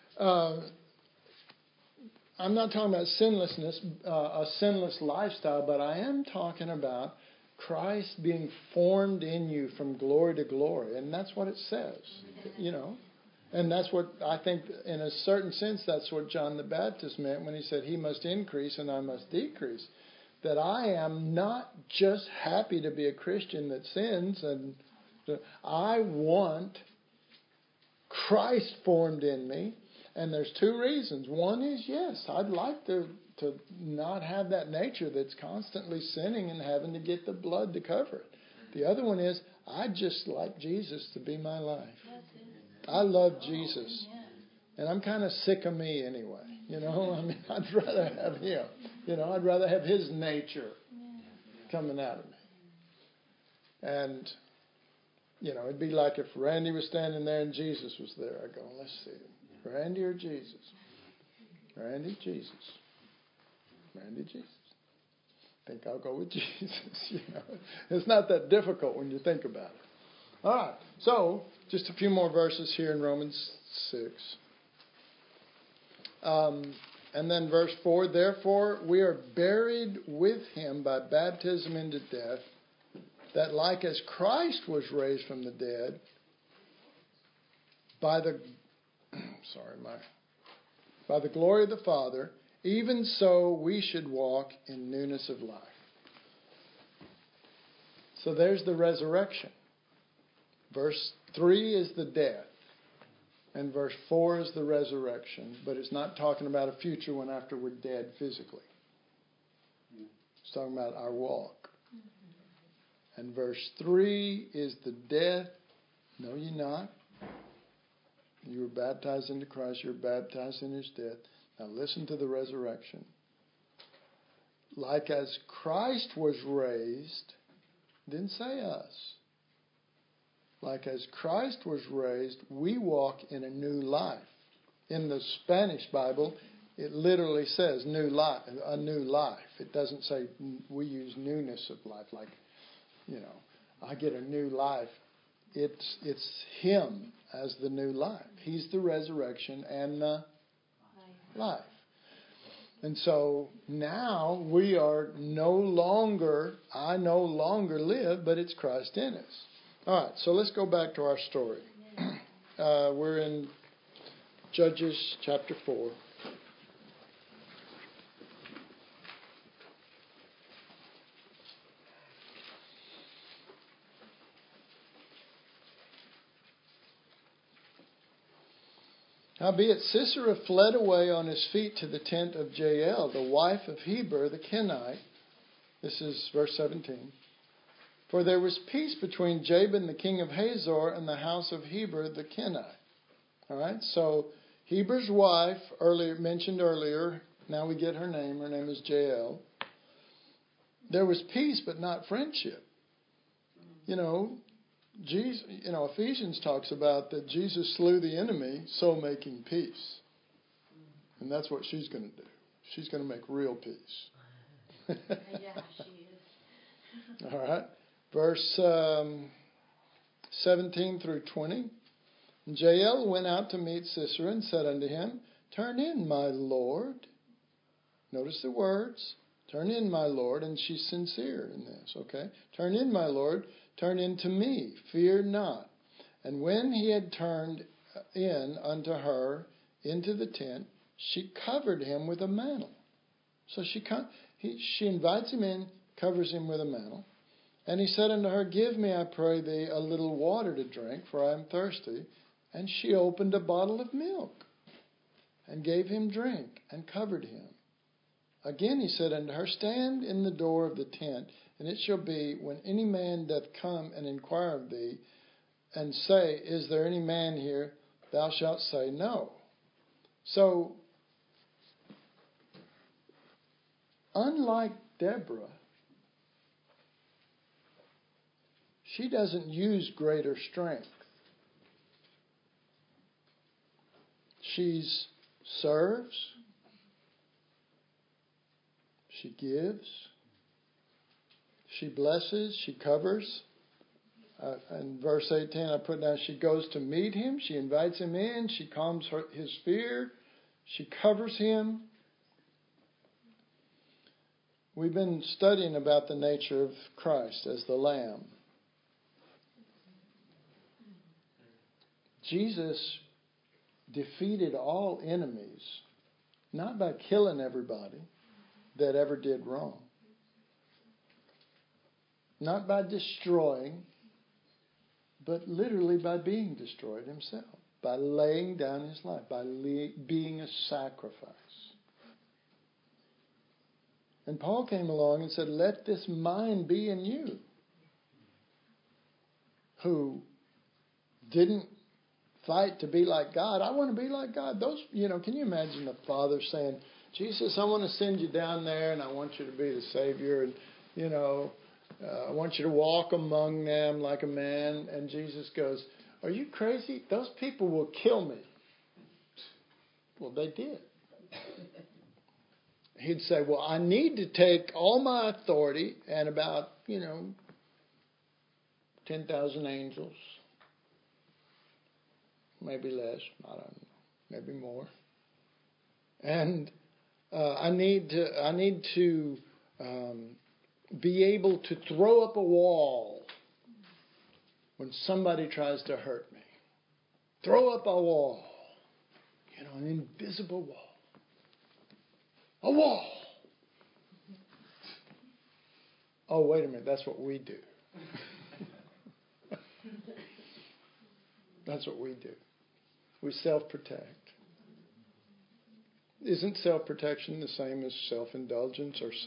I'm not talking about sinlessness, a sinless lifestyle, but I am talking about Christ being formed in you from glory to glory. And that's what it says, And that's what I think, in a certain sense, that's what John the Baptist meant when he said, he must increase and I must decrease. That I am not just happy to be a Christian that sins, and I want Christ formed in me. And there's two reasons. One is, yes, I'd like to not have that nature that's constantly sinning and having to get the blood to cover it. The other one is, I'd just like Jesus to be my life. I love Jesus. And I'm kind of sick of me anyway. I'd rather have him. I'd rather have his nature coming out of me. And, it'd be like if Randy was standing there and Jesus was there. I'd go, let's see. Randy or Jesus? Randy, Jesus. Randy, Jesus. I think I'll go with Jesus. It's not that difficult when you think about it. All right. So, just a few more verses here in Romans 6. And then verse 4, therefore we are buried with him by baptism into death, that like as Christ was raised from the dead by the glory of the Father, even so we should walk in newness of life. So there's the resurrection. Verse 3 is the death. And verse 4 is the resurrection. But it's not talking about a future one after we're dead physically. It's talking about our walk. And verse 3 is the death. No, you're not. You were baptized into Christ. You're baptized in his death. Now listen to the resurrection. Like as Christ was raised, didn't say us. Like as Christ was raised, we walk in a new life. In the Spanish Bible, it literally says new life, a new life. It doesn't say we use newness of life, like, I get a new life. It's him as the new life. He's the resurrection and the life. And so now we are I no longer live, but it's Christ in us. All right, so let's go back to our story. We're in Judges chapter 4. Howbeit Sisera fled away on his feet to the tent of Jael, the wife of Heber the Kenite. This is verse 17. For there was peace between Jabin the king of Hazor and the house of Heber the Kenite. All right, so Heber's wife, mentioned earlier, now we get her name. Her name is Jael. There was peace, but not friendship. Jesus, Ephesians talks about that Jesus slew the enemy, so making peace. And that's what she's going to do. She's going to make real peace. Yeah, she is. All right. Verse 17 through 20. Jael went out to meet Sisera and said unto him, Turn in, my Lord. Notice the words. Turn in, my Lord. And she's sincere in this, okay? Turn in, my Lord. Turn in to me. Fear not. And when he had turned in unto her into the tent, she covered him with a mantle. So she invites him in, covers him with a mantle. And he said unto her, Give me, I pray thee, a little water to drink, for I am thirsty. And she opened a bottle of milk and gave him drink and covered him. Again he said unto her, Stand in the door of the tent, and it shall be, when any man doth come and inquire of thee, and say, Is there any man here? Thou shalt say, No. So, unlike Deborah, she doesn't use greater strength. She serves. She gives. She blesses. She covers. In verse 18, I put down, she goes to meet him. She invites him in. She calms his fear. She covers him. We've been studying about the nature of Christ as the Lamb. Jesus defeated all enemies, not by killing everybody that ever did wrong, not by destroying, but literally by being destroyed himself, by laying down his life, by being a sacrifice. And Paul came along and said, let this mind be in you, who didn't fight to be like God. I want to be like God. Those, can you imagine the Father saying, Jesus, I want to send you down there and I want you to be the Savior, and, I want you to walk among them like a man. And Jesus goes, are you crazy? Those people will kill me. Well, they did. He'd say, well, I need to take all my authority and about, 10,000 angels, maybe less, I don't know, maybe more. And I need to be able to throw up a wall when somebody tries to hurt me. Throw up a wall, an invisible wall. A wall. Oh, wait a minute, that's what we do. That's what we do. We self-protect. Isn't self-protection the same as self-indulgence or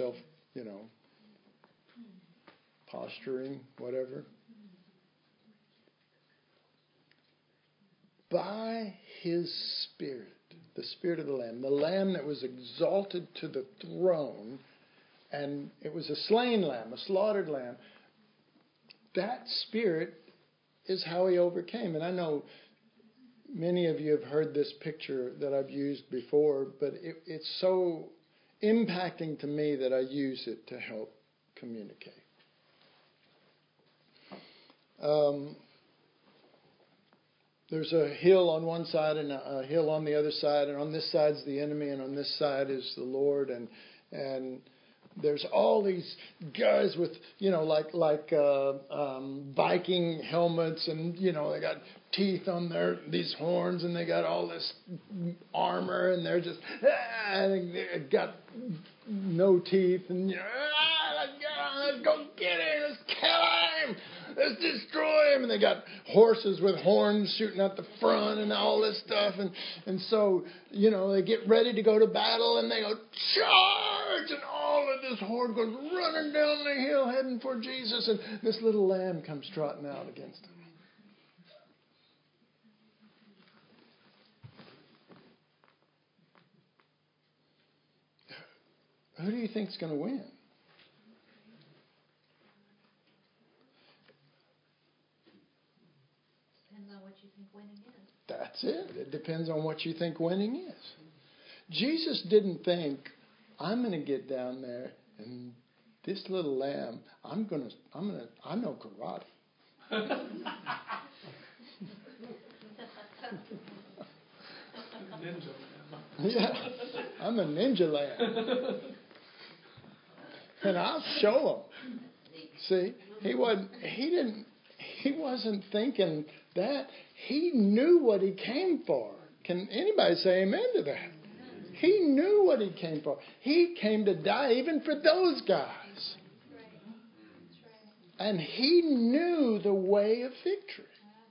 posturing, whatever? By his Spirit, the Spirit of the Lamb that was exalted to the throne, and it was a slain lamb, a slaughtered lamb. That Spirit is how he overcame. And I know many of you have heard this picture that I've used before, but it's so impacting to me that I use it to help communicate. There's a hill on one side and a hill on the other side, and on this side's the enemy, and on this side is the Lord, and there's all these guys with Viking helmets, and they got teeth on these horns, and they got all this armor, and they're just and they got no teeth, and let's go get him, let's kill him. Let's destroy him. And they got horses with horns shooting out the front and all this stuff. And so, they get ready to go to battle and they go, charge! And all of this horde goes running down the hill heading for Jesus. And this little lamb comes trotting out against them. Who do you think's going to win? What you think winning is. That's it. It depends on what you think winning is. Jesus didn't think, I'm going to get down there and this little lamb, I know karate. Yeah, I'm a ninja lamb. And I'll show him. See, he wasn't thinking that. He knew what he came for. Can anybody say amen to that? He knew what he came for. He came to die even for those guys. And he knew the way of victory.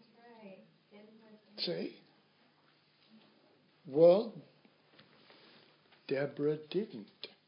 See? Well, Deborah didn't.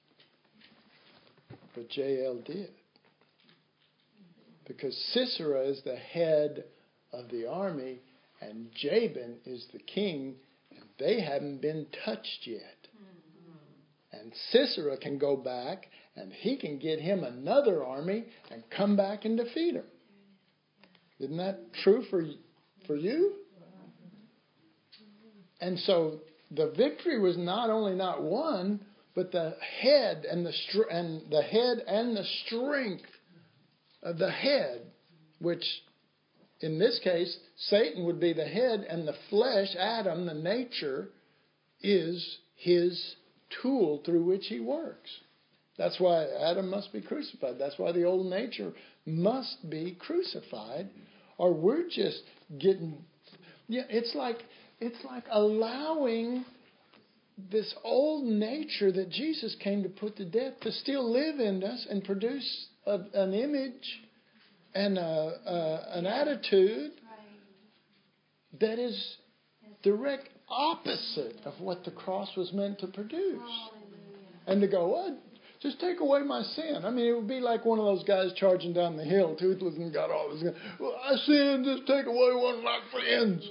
But Jael did. Because Sisera is the head of the army and Jabin is the king, and they haven't been touched yet. And Sisera can go back and he can get him another army and come back and defeat him. Isn't that true for you? And so the victory was not only not won, But the head and the strength of the head, which in this case Satan would be the head, and the flesh, Adam, the nature, is his tool through which he works. That's why Adam must be crucified. That's why the old nature must be crucified, or we're just getting. Yeah, it's like allowing this old nature that Jesus came to put to death to still live in us and produce an image and an attitude that is direct opposite of what the cross was meant to produce. And to go, what? Just take away my sin. I mean, it would be like one of those guys charging down the hill, toothless, and got all his. Well, I sinned. Just take away one of my sins.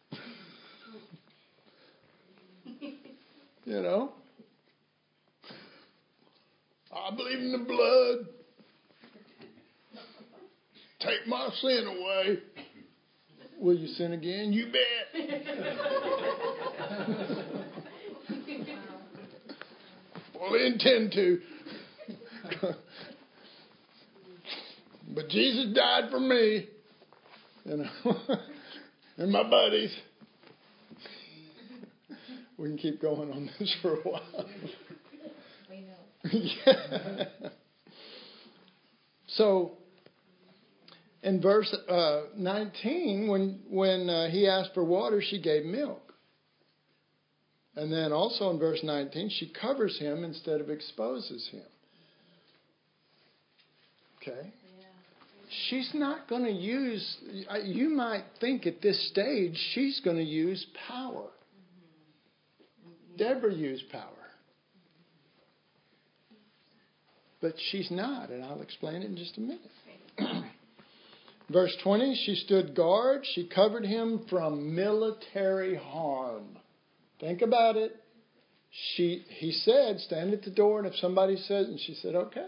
You know, I believe in the blood. Take my sin away. Will you sin again? You bet. Well, I intend to. But Jesus died for me. You know, and my buddies. We can keep going on this for a while. We know. Yeah. So, in verse 19, when he asked for water, she gave milk. And then also in verse 19, she covers him instead of exposes him. Okay? She's not going to use, you might think at this stage, she's going to use power. Deborah used power. But she's not, and I'll explain it in just a minute. Verse 20, she stood guard. She covered him from military harm. Think about it. He said, stand at the door, and if somebody says, and she said, okay.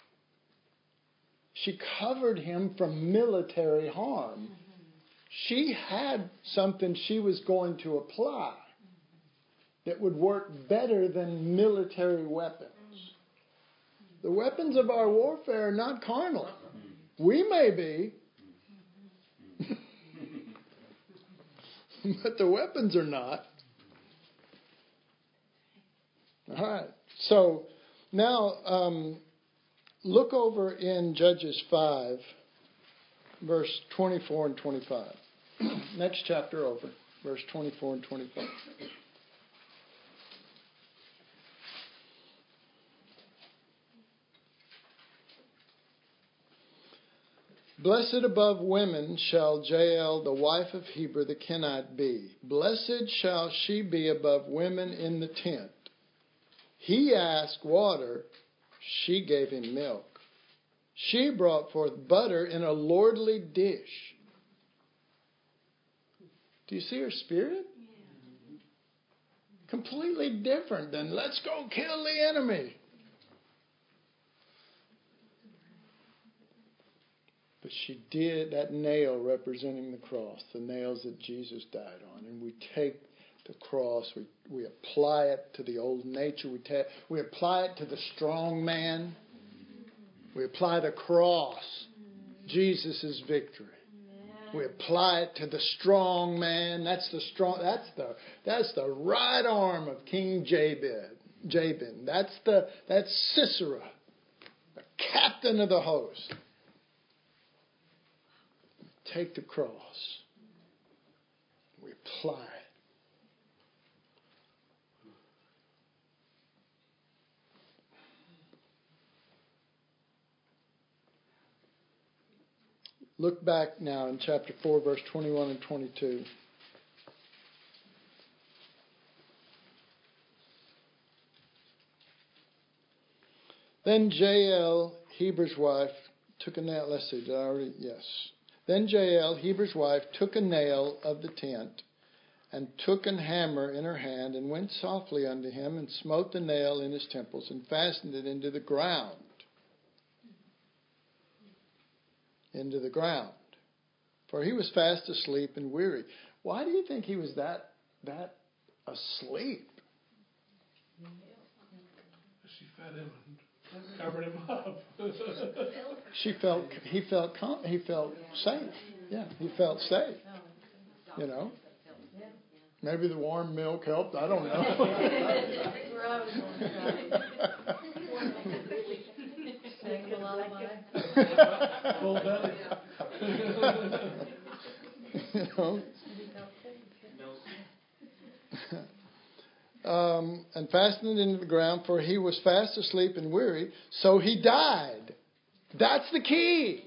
She covered him from military harm. She had something she was going to apply that would work better than military weapons. The weapons of our warfare are not carnal. We may be, but the weapons are not. All right. So now look over in Judges 5, verse 24 and 25. Next chapter over, verse 24 and 25. Blessed above women shall Jael, the wife of Heber the Kenite, be. Blessed shall she be above women in the tent. He asked water, she gave him milk. She brought forth butter in a lordly dish. Do you see her spirit? Yeah. Completely different than let's go kill the enemy. But she did, that nail representing the cross, the nails that Jesus died on. And we take the cross, we apply it to the old nature, we apply it to the strong man. We apply the cross, Jesus' victory. We apply it to the strong man. That's the right arm of King Jabin. That's Sisera, the captain of the host. Take the cross. We apply it. Look back now in chapter 4, verse 21 and 22. Then Jael, Heber's wife, took a nail. Let's see, did I already? Yes. Then Jael, Heber's wife, took a nail of the tent, and took an hammer in her hand, and went softly unto him, and smote the nail in his temples, and fastened it into the ground. Into the ground. For he was fast asleep and weary. Why do you think he was that asleep? Fed him and covered him up. He felt safe. Yeah, he felt safe. You know. Maybe the warm milk helped. I don't know. Full belly. You know. And fastened it into the ground, for he was fast asleep and weary, so he died. That's the key.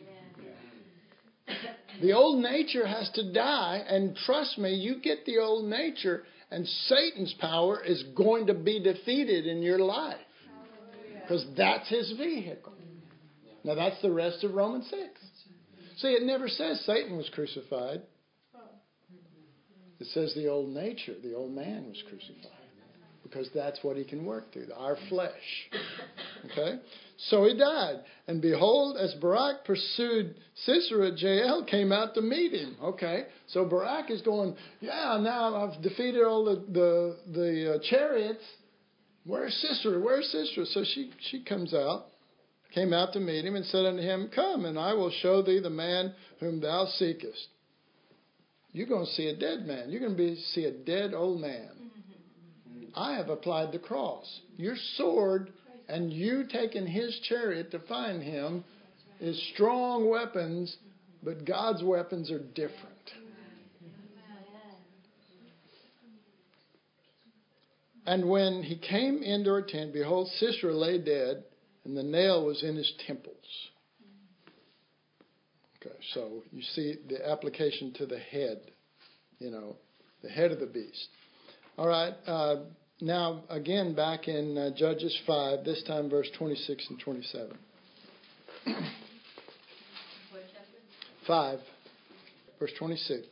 The old nature has to die, and trust me, you get the old nature, and Satan's power is going to be defeated in your life. Because that's his vehicle. Now that's the rest of Romans 6. See, it never says Satan was crucified. It says the old nature, the old man was crucified. Because that's what he can work through, our flesh. Okay? So he died. And behold, as Barak pursued Sisera, Jael came out to meet him. Okay? So Barak is going, yeah, now I've defeated all the chariots. Where's Sisera? Where's Sisera? So she comes out, came out to meet him and said unto him, come, and I will show thee the man whom thou seekest. You're going to see a dead man. You're going to see a dead old man. I have applied the cross. Your sword and you taking his chariot to find him is strong weapons, but God's weapons are different. And when he came into her tent, behold, Sisera lay dead, and the nail was in his temples. Okay, so you see the application to the head, the head of the beast. All right, now again back in Judges 5, this time verse 26 and 27. 5, verse 26.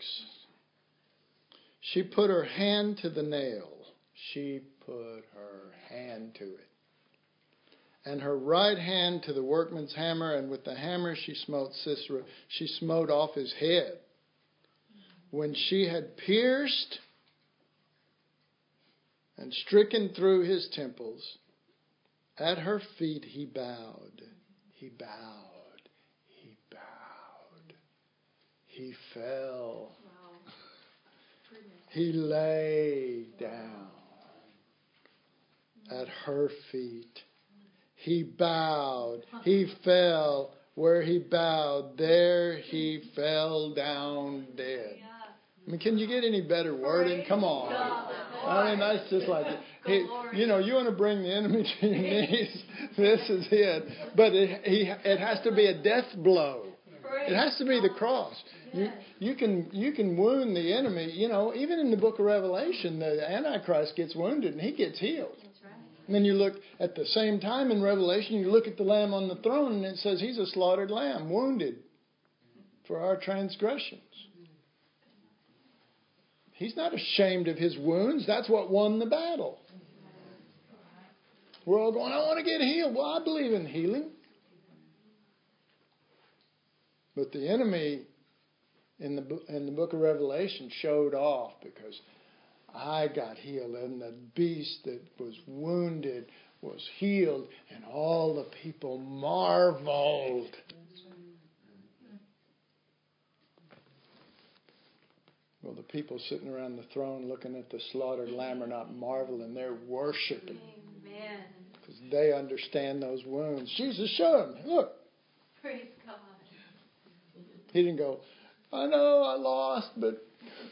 She put her hand to the nail. She put her hand to it. And her right hand to the workman's hammer, and with the hammer she smote Sisera. She smote off his head. When she had pierced and stricken through his temples, at her feet he bowed. He bowed. He bowed. He fell. He lay down at her feet. He bowed. He fell. Where he bowed, there he fell down dead. I mean, can you get any better wording? Come on. I mean, that's just like it. You want to bring the enemy to your knees. This is it. But it has to be a death blow. It has to be the cross. You can wound the enemy. Even in the book of Revelation, the Antichrist gets wounded and he gets healed. And then you look at the same time in Revelation, you look at the Lamb on the throne, and it says he's a slaughtered lamb, wounded for our transgressions. He's not ashamed of his wounds. That's what won the battle. We're all going, I want to get healed. Well, I believe in healing. But the enemy in the book of Revelation showed off because I got healed, and the beast that was wounded was healed, and all the people marveled. Well, the people sitting around the throne looking at the slaughtered lamb are not marveling, they're worshiping. Amen. Because they understand those wounds. Jesus showed them, look. Praise God. He didn't go, I know I lost, but...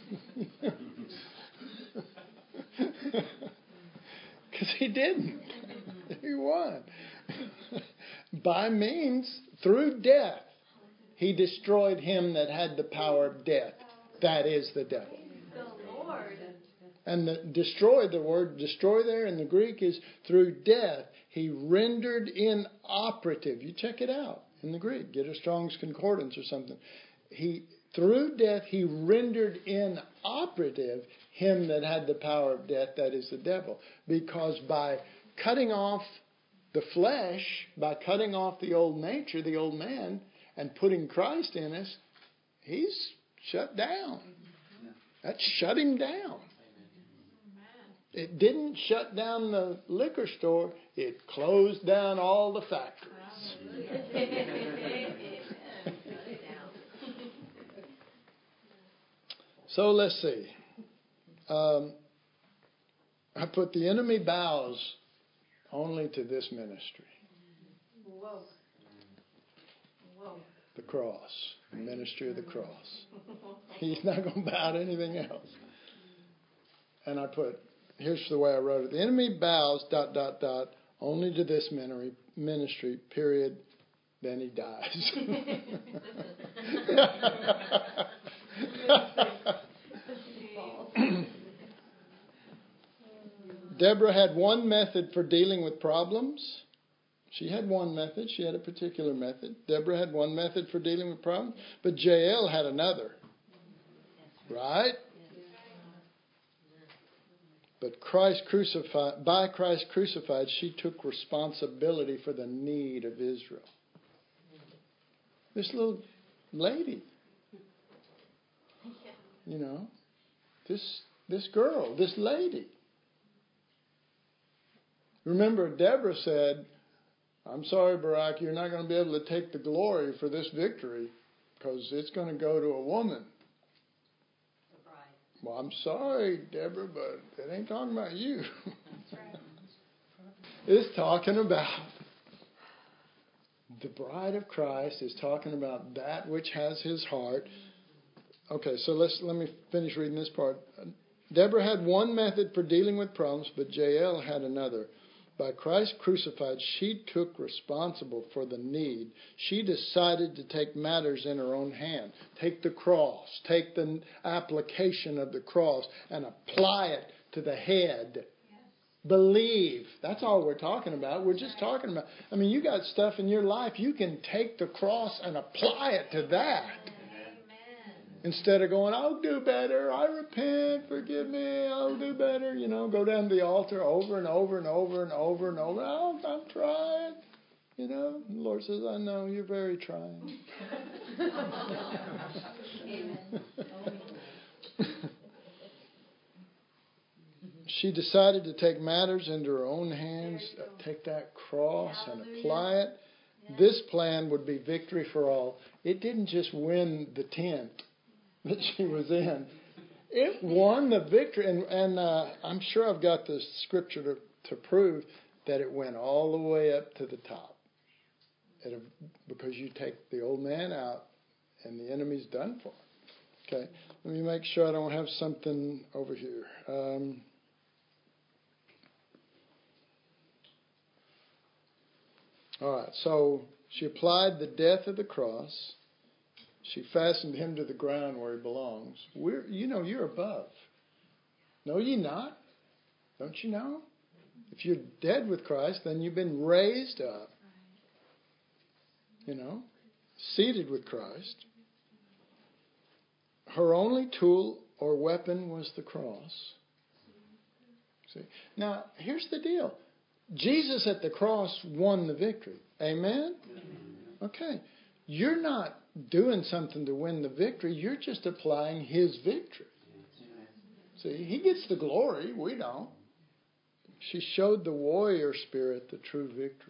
Because he didn't. He won. By means, through death, he destroyed him that had the power of death. That is the devil. The Lord. And the word destroy there in the Greek is through death. He rendered inoperative. You check it out in the Greek. Get a Strong's Concordance or something. Through death, he rendered inoperative him that had the power of death, that is the devil. Because by cutting off the flesh, by cutting off the old nature, the old man, and putting Christ in us, he's shut down. That's shut him down. It didn't shut down the liquor store. It closed down all the factories. So let's see. I put the enemy bows only to this ministry. Whoa. Whoa. The cross. The ministry of the cross. He's not going to bow to anything else. And I put, here's the way I wrote it. The enemy bows, ... only to this ministry, period. Then he dies. Deborah had one method for dealing with problems. She had one method. She had a particular method. Deborah had one method for dealing with problems. But Jael had another. Right? But by Christ crucified, she took responsibility for the need of Israel. This little lady, this girl, this lady. Remember, Deborah said, I'm sorry, Barak, you're not going to be able to take the glory for this victory because it's going to go to a woman. Well, I'm sorry, Deborah, but it ain't talking about you. That's right. It's talking about the bride of Christ, is talking about that which has his heart. Okay, so let me finish reading this part. Deborah had one method for dealing with problems, but Jael had another. By Christ crucified, she took responsible for the need. She decided to take matters in her own hand. Take the cross, take the application of the cross and apply it to the head. Yes. Believe. That's all we're talking about. We're just talking about, you got stuff in your life. You can take the cross and apply it to that. Instead of going, I'll do better, I repent, forgive me, I'll do better. Go down to the altar over and over and over and over and over. Oh, I'm trying. The Lord says, I know, you're very trying. She decided to take matters into her own hands, take that cross and apply it. This plan would be victory for all. It didn't just win the tent that she was in. It won the victory. And I'm sure I've got the scripture to prove that it went all the way up to the top. Because you take the old man out and the enemy's done for. Okay, let me make sure I don't have something over here. All right, so she applied the death of the cross. She fastened him to the ground where he belongs. You're above. No, you're not. Don't you know? If you're dead with Christ, then you've been raised up. Seated with Christ. Her only tool or weapon was the cross. See? Now, here's the deal. Jesus at the cross won the victory. Amen? Okay. You're not doing something to win the victory. You're just applying his victory. See, he gets the glory. We don't. She showed the warrior spirit the true victory.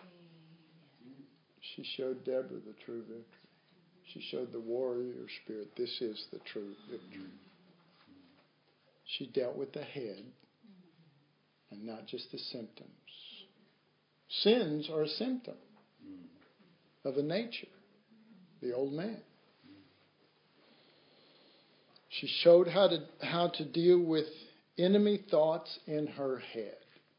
She showed Deborah the true victory. She showed the warrior spirit, this is the true victory. She dealt with the head and not just the symptoms. Sins are a symptom of a nature. The old man. She showed how to deal with enemy thoughts in her head.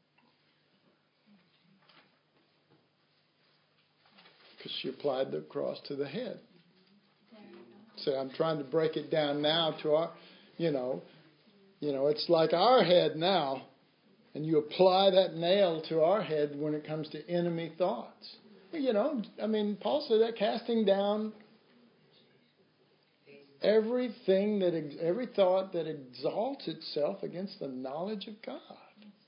Because she applied the cross to the head. So I'm trying to break it down now to our, it's like our head now. And you apply that nail to our head when it comes to enemy thoughts. Paul said that casting down every thought that exalts itself against the knowledge of God.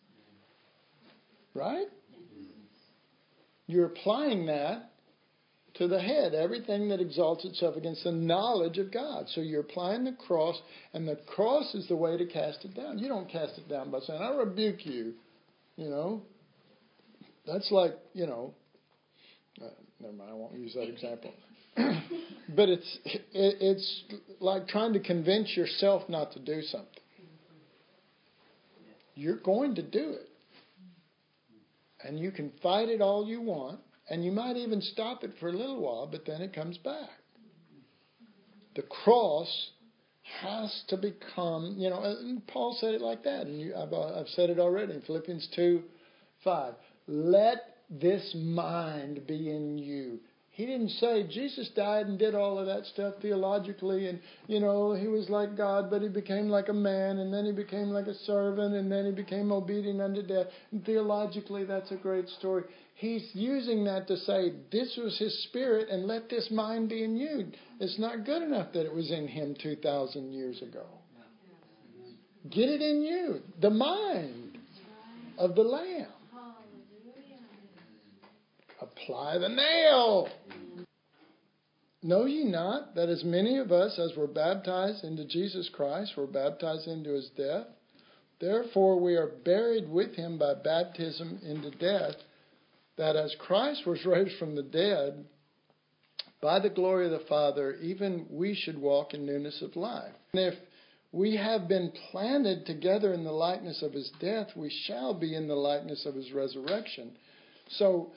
Right? You're applying that to the head, everything that exalts itself against the knowledge of God. So you're applying the cross, and the cross is the way to cast it down. You don't cast it down by saying, I rebuke you. That's like, never mind, I won't use that example. But it's like trying to convince yourself not to do something. You're going to do it. And you can fight it all you want, and you might even stop it for a little while, but then it comes back. The cross has to become, and Paul said it like that, and I've said it already in Philippians 2:5. Let this mind be in you. He didn't say Jesus died and did all of that stuff theologically, and, he was like God, but he became like a man, and then he became like a servant, and then he became obedient unto death. And theologically, that's a great story. He's using that to say, this was his spirit, and let this mind be in you. It's not good enough that it was in him 2,000 years ago. Get it in you. The mind of the Lamb. Apply the nail. Know ye not that as many of us as were baptized into Jesus Christ were baptized into his death? Therefore we are buried with him by baptism into death, that as Christ was raised from the dead by the glory of the Father, even we should walk in newness of life. And if we have been planted together in the likeness of his death, we shall be in the likeness of his resurrection. So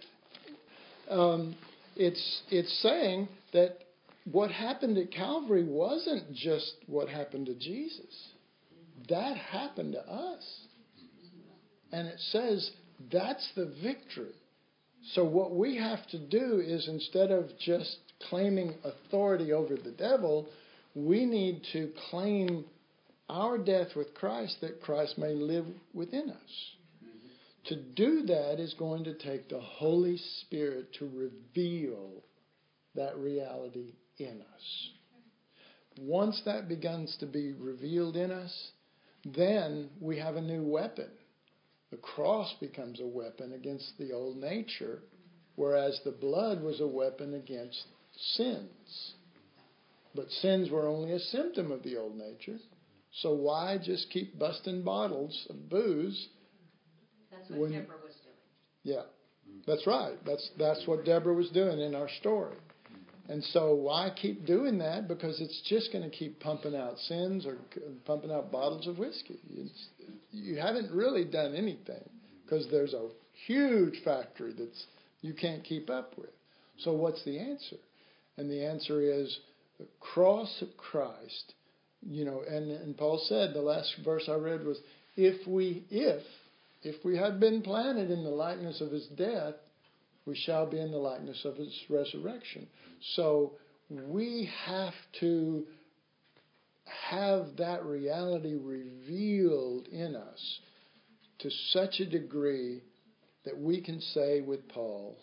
it's saying that what happened at Calvary wasn't just what happened to Jesus. That happened to us. And it says that's the victory. So what we have to do is, instead of just claiming authority over the devil, we need to claim our death with Christ, that Christ may live within us. To do that is going to take the Holy Spirit to reveal that reality in us. Once that begins to be revealed in us, then we have a new weapon. The cross becomes a weapon against the old nature, whereas the blood was a weapon against sins. But sins were only a symptom of the old nature. So why just keep busting bottles of booze? That's what Deborah was doing. Yeah, that's right. That's what Deborah was doing in our story. And so why keep doing that? Because it's just going to keep pumping out sins or pumping out bottles of whiskey. You haven't really done anything, because there's a huge factory that's you can't keep up with. So what's the answer? And the answer is the cross of Christ. And Paul said, the last verse I read was, if we had been planted in the likeness of his death, we shall be in the likeness of his resurrection. So we have to have that reality revealed in us to such a degree that we can say with Paul,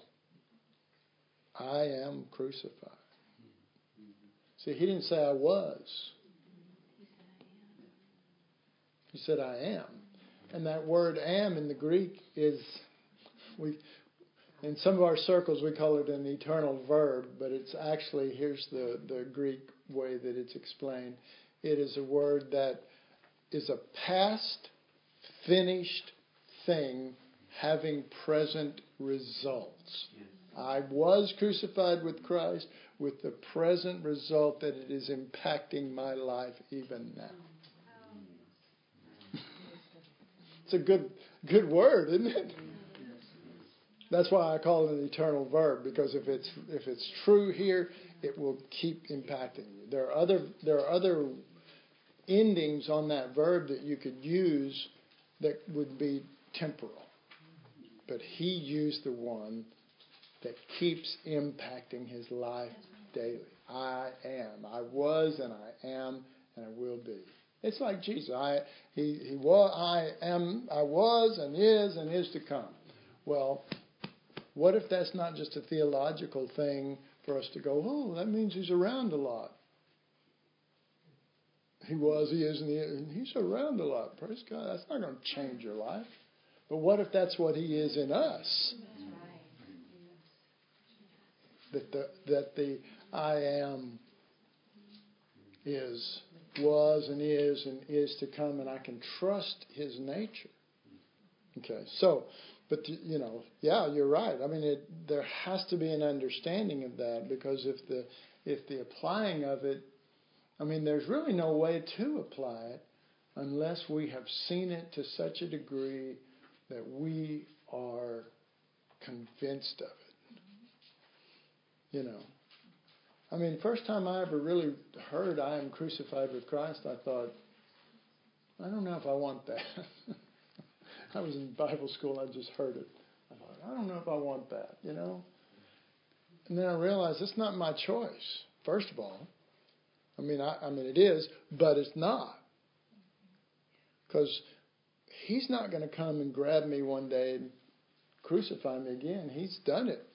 I am crucified. See, he didn't say I was. He said I am. And that word am in the Greek is, in some of our circles we call it an eternal verb, but it's actually, here's the Greek way that it's explained. It is a word that is a past, finished thing having present results. I was crucified with Christ with the present result that it is impacting my life even now. It's a good word, isn't it? That's why I call it an eternal verb, because if it's true here, it will keep impacting you. There are other endings on that verb that you could use that would be temporal. But he used the one that keeps impacting his life daily. I am. I was and I am and I will be. It's like Jesus. I was and is to come. Well, what if that's not just a theological thing for us to go, oh, that means he's around a lot. He was, he is, and he's around a lot. Praise God. That's not going to change your life. But what if that's what he is in us? that the I am was and is to come, and I can trust His nature. Okay, so, but you're right. I mean, there has to be an understanding of that, because if the applying of it, I mean, there's really no way to apply it unless we have seen it to such a degree that we are convinced of it. I mean, first time I ever really heard I am crucified with Christ, I thought, I don't know if I want that. I was in Bible school, I just heard it. I thought, I don't know if I want that, And then I realized it's not my choice, first of all. I mean, it is, but it's not. Because He's not going to come and grab me one day and crucify me again. He's done it.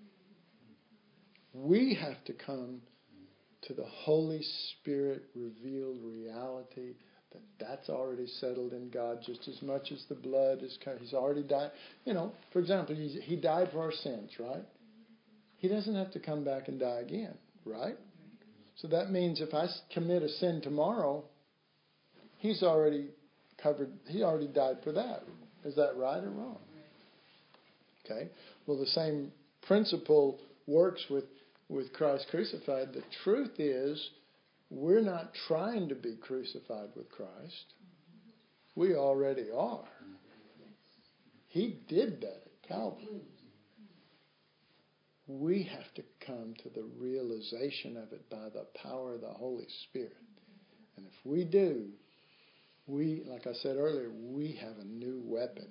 We have to come to the Holy Spirit revealed reality that's already settled in God just as much as the blood is. He's already died. For example, He died for our sins, right? He doesn't have to come back and die again, right? So that means if I commit a sin tomorrow, He's already covered. He already died for that. Is that right or wrong? Okay. Well, the same principle works with Christ crucified. The truth is, we're not trying to be crucified with Christ. We already are. He did that at Calvary. We have to come to the realization of it by the power of the Holy Spirit. And if we do, like I said earlier, we have a new weapon.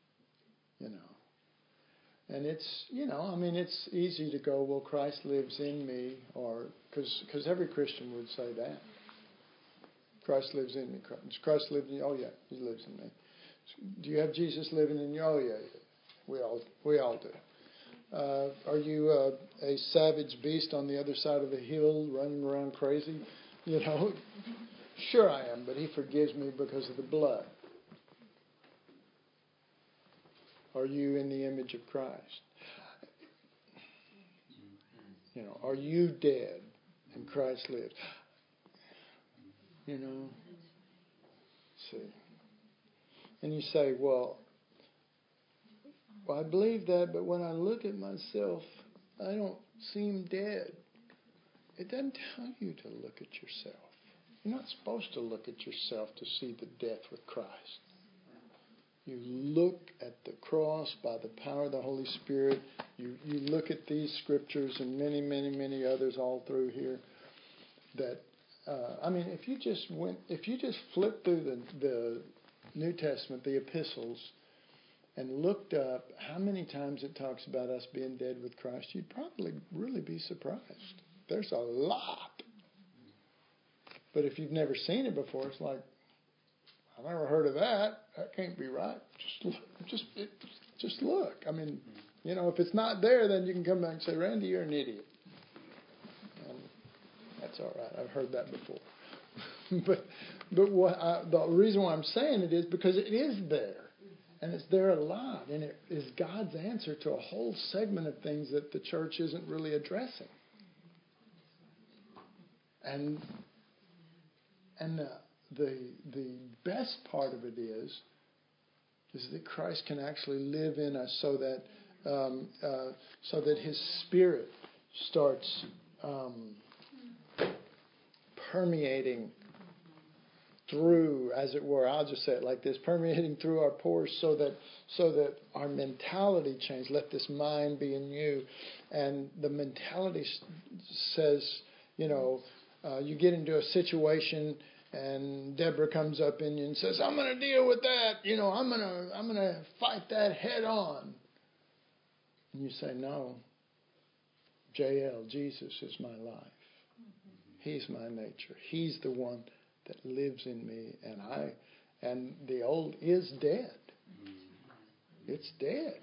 And it's, it's easy to go, well, Christ lives in me, or, because every Christian would say that. Christ lives in me. Christ lives in you. Oh, yeah, He lives in me. Do you have Jesus living in you? Oh, yeah. We all do. Are you a savage beast on the other side of the hill running around crazy? Sure I am, but He forgives me because of the blood. Are you in the image of Christ? Are you dead and Christ lives? See. And you say, well, I believe that, but when I look at myself, I don't seem dead. It doesn't tell you to look at yourself. You're not supposed to look at yourself to see the death with Christ. You look at the cross by the power of the Holy Spirit. You look at these scriptures and many, many, many others all through here. That if you just flip through the New Testament, the epistles, and looked up how many times it talks about us being dead with Christ, you'd probably really be surprised. There's a lot. But if you've never seen it before, it's like, I've never heard of that. That can't be right. Just look. If it's not there, then you can come back and say, Randy, you're an idiot. And that's all right. I've heard that before. but the reason why I'm saying it is because it is there. And it's there a lot. And it is God's answer to a whole segment of things that the church isn't really addressing. And the best part of it is that Christ can actually live in us so that His Spirit starts permeating through, as it were. I'll just say it like this: permeating through our pores, so that our mentality changes. Let this mind be in you, and the mentality says, you get into a situation. And Deborah comes up in you and says, I'm going to deal with that. I'm going to fight that head on. And you say, no. JL, Jesus is my life. He's my nature. He's the one that lives in me. And the old is dead. It's dead.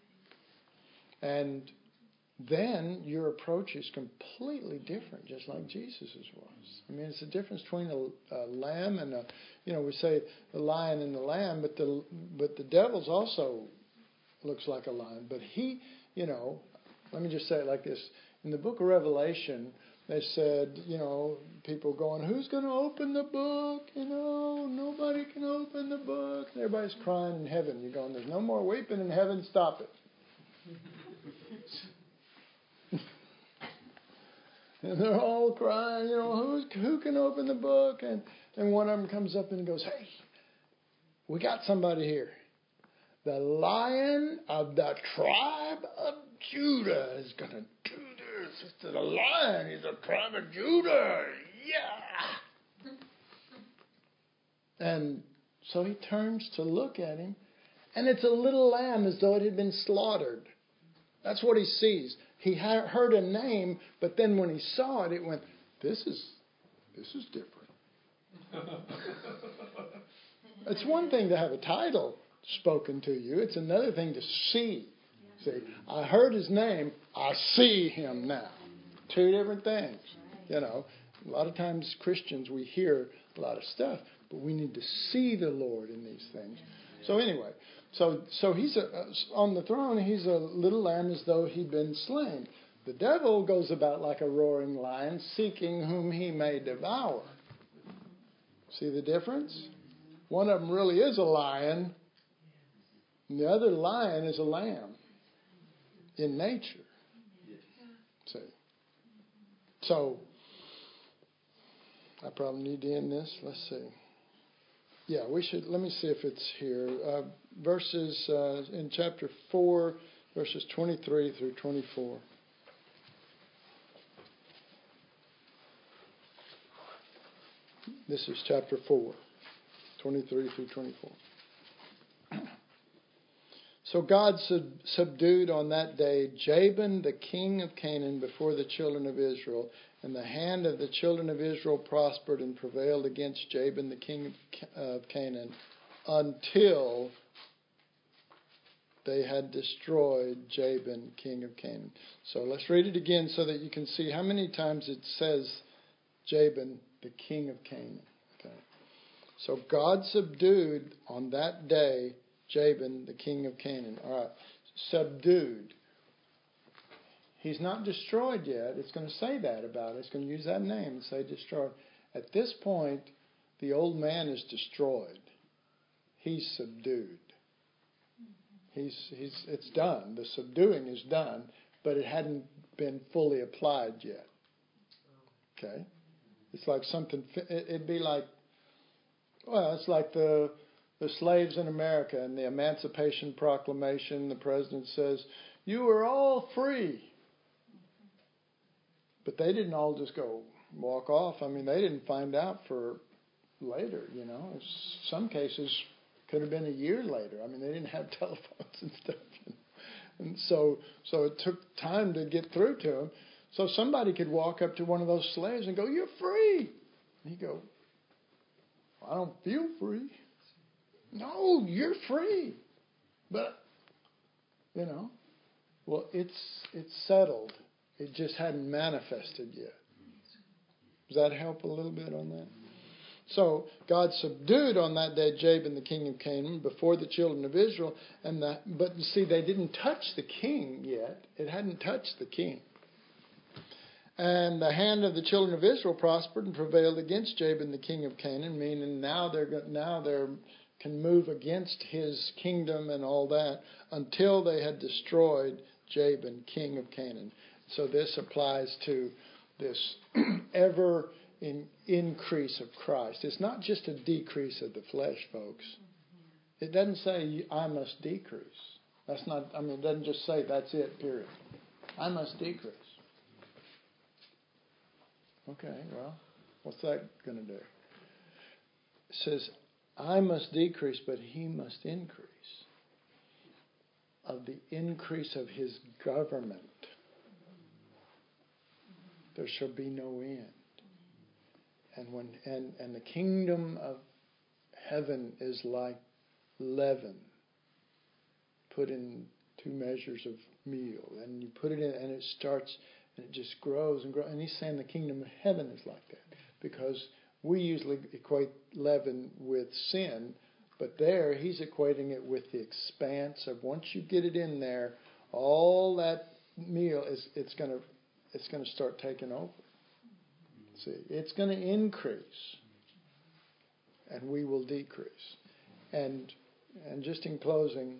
And then your approach is completely different, just like Jesus's was. It's the difference between a lamb and we say the lion and the lamb, but the devil's also looks like a lion. But he, let me just say it like this: In the book of Revelation, they said, people going, who's going to open the book? Nobody can open the book. And everybody's crying in heaven. You're going, there's no more weeping in heaven. Stop it. And they're all crying, who can open the book? And one of them comes up and goes, hey, we got somebody here. The Lion of the tribe of Judah is going to do this. It's the Lion. He's the tribe of Judah. Yeah. And so he turns to look at him, and it's a little lamb as though it had been slaughtered. That's what he sees. He heard a name, but then when he saw it, it went, this is different. It's one thing to have a title spoken to you. It's another thing to see. See, I heard his name. I see him now. Two different things. A lot of times Christians, we hear a lot of stuff, but we need to see the Lord in these things. So anyway, so he's on the throne. He's a little lamb as though he'd been slain. The devil goes about like a roaring lion, seeking whom he may devour. See the difference? One of them really is a lion, and the other lion is a lamb in nature. See? So, I probably need to end this. Let's see. Yeah, we should. Let me see if it's here. Verses in chapter 4, verses 23 through 24. This is chapter 4, 23 through 24. So God subdued on that day Jabin, the king of Canaan, before the children of Israel. And the hand of the children of Israel prospered and prevailed against Jabin, the king of Canaan, until they had destroyed Jabin, king of Canaan. So let's read it again so that you can see how many times it says Jabin, the king of Canaan. Okay. So God subdued on that day Jabin, the king of Canaan. All right. Subdued. He's not destroyed yet. It's going to say that about it. It's going to use that name and say destroyed. At this point, the old man is destroyed. He's subdued. It's done. The subduing is done, but it hadn't been fully applied yet. Okay? It's like something, it'd be like, it's like the slaves in America and the Emancipation Proclamation. The president says, you are all free. But they didn't all just go walk off. I mean, they didn't find out for later, In some cases, could have been a year later. I mean, they didn't have telephones and stuff. And so it took time to get through to them. So somebody could walk up to one of those slaves and go, you're free. And he'd go, I don't feel free. No, you're free. But, well, it's settled. It just hadn't manifested yet. Does that help a little bit on that? So God subdued on that day Jabin, the king of Canaan, before the children of Israel. But you see, they didn't touch the king yet. It hadn't touched the king. And the hand of the children of Israel prospered and prevailed against Jabin, the king of Canaan, meaning now they can move against his kingdom and all that until they had destroyed Jabin, king of Canaan. So this applies to this ever increase of Christ. It's not just a decrease of the flesh, folks. It doesn't say I must decrease. That's not. It doesn't just say that's it. Period. I must decrease. Okay. Well, what's that going to do? It says I must decrease, but he must increase. Of the increase of his government, there shall be no end. And the kingdom of heaven is like leaven put in 2 measures of meal, and you put it in, and it starts, and it just grows and grows. And he's saying the kingdom of heaven is like that, because we usually equate leaven with sin, but there he's equating it with the expanse of once you get it in there, all that meal it's going to it's going to start taking over. See, it's going to increase, and we will decrease. And just in closing,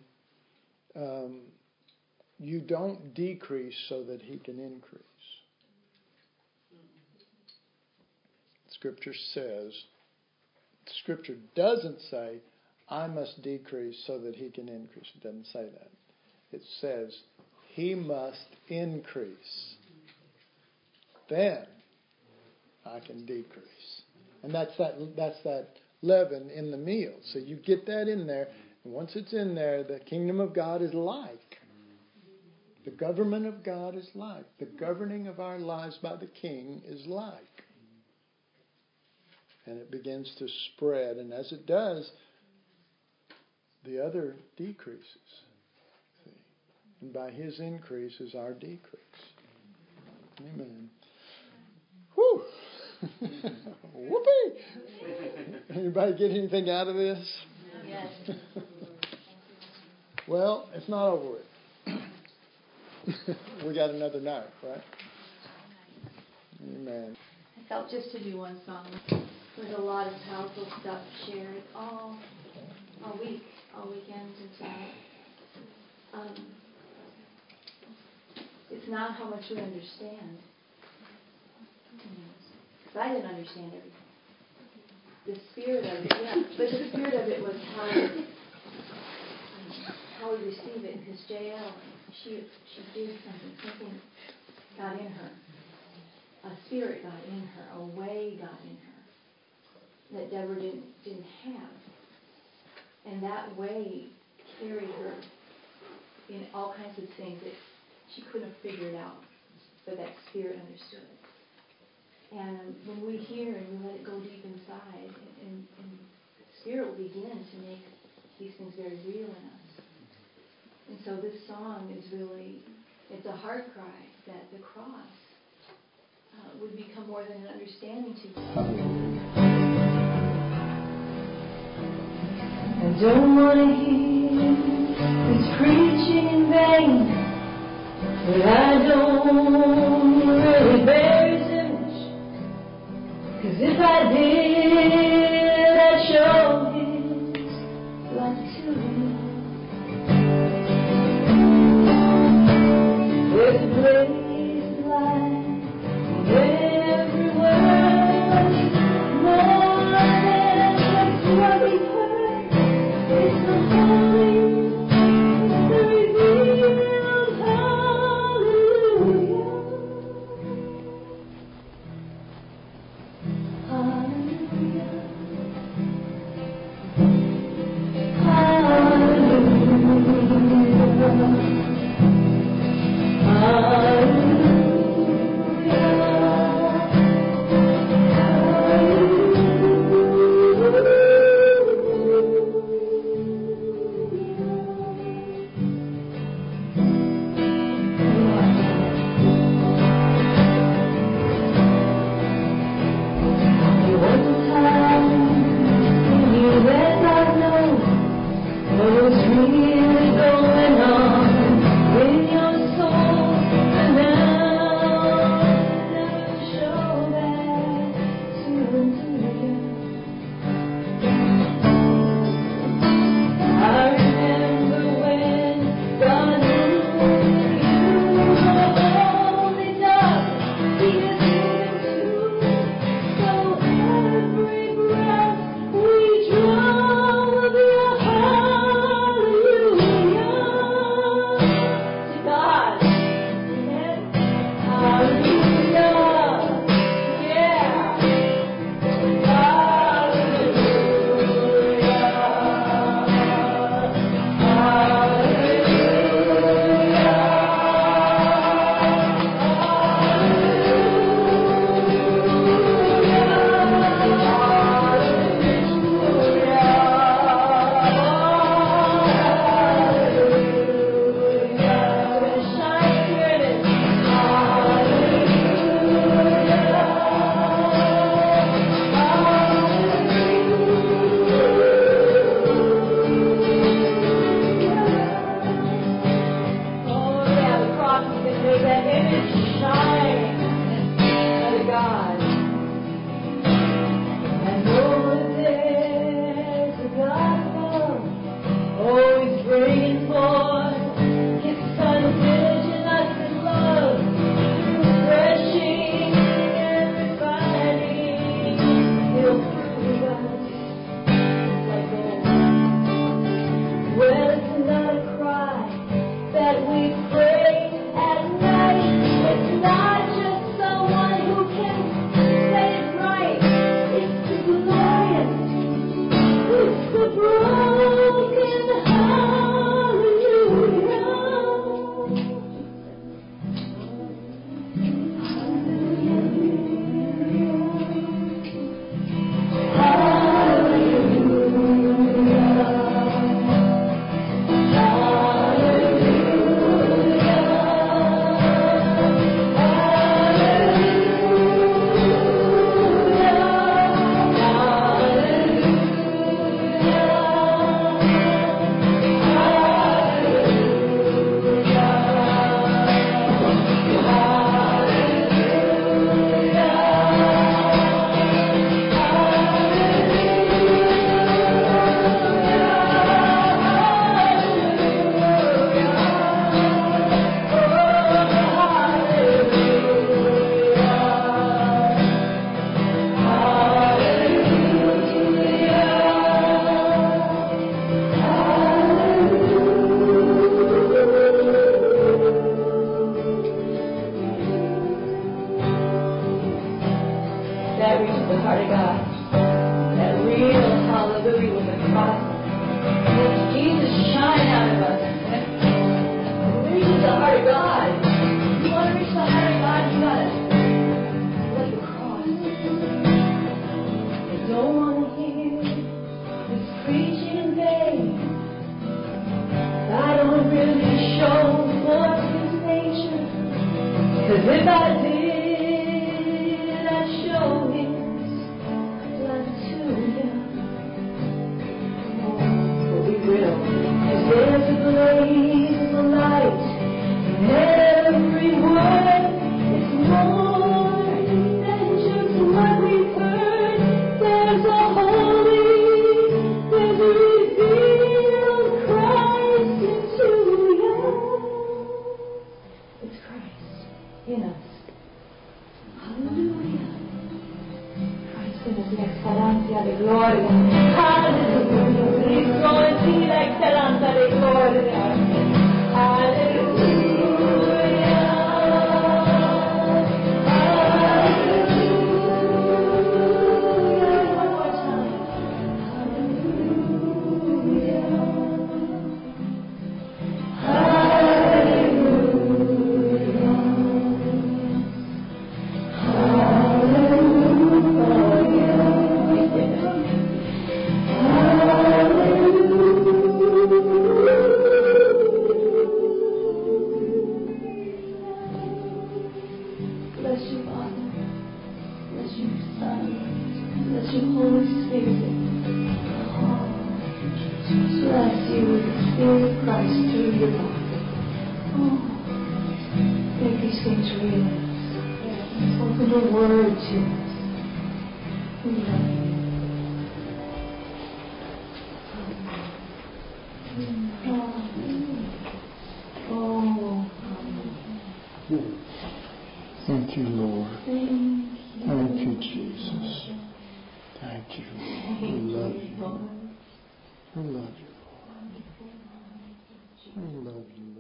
you don't decrease so that He can increase. Scripture doesn't say, I must decrease so that He can increase. It doesn't say that. It says, He must increase. Then I can decrease. And that's that leaven in the meal. So you get that in there. And once it's in there, the kingdom of God is like. The government of God is like. The governing of our lives by the King is like. And it begins to spread. And as it does, the other decreases. See? And by His increase is our decrease. Amen. Whew. Whoopee! Anybody get anything out of this? Yes. Well, it's not over with. We got another night, right? Amen. I felt just to do one song. There's a lot of powerful stuff shared all weekend and tonight. It's not how much we understand. Because I didn't understand everything. The spirit of it, yeah. But the spirit of it was how we receive it. Because JL, she did something got in her. A spirit got in her. A way got in her that Deborah didn't have. And that way carried her in all kinds of things that she couldn't have figured out, but that spirit understood. And when we hear and we let it go deep inside, and the spirit will begin to make these things very real in us. And so this song is really, it's a heart cry that the cross would become more than an understanding to you. I don't want to hear this preaching in vain, but I don't really bear His image. 'Cause if I did, I'd show His light to you. There's a great light everywhere, more than just what we heard. It's the holy, the revealed, hallelujah. Hallelujah. reaches the heart of God. That real hallelujah with the cross. Let Jesus shine out of us. It reaches the heart of God. You want to reach the heart of God, you got to let the cross. I don't want to hear this preaching in vain. I don't really show forth His nature. 'Cause if I did, I'd show His love to you. Oh, but we will. 'Cause there's a blaze of light in every word. It's more than just what we've heard. There's a holy, there's a revealed Christ into you. It's Christ in us. Hallelujah. Christ in us, la excelencia de gloria. Hallelujah. Please go and sing la excelencia de gloria. Hallelujah. Bless you, Father. Bless you, Son. Bless you, Holy Spirit. Oh, bless you with the Spirit of Christ through your body. Oh, make these things real. Open your word to us. We love you. Thank you, Lord. Thank you, Jesus. Thank you, Lord. We love you. We love you, Lord. We love you, Lord.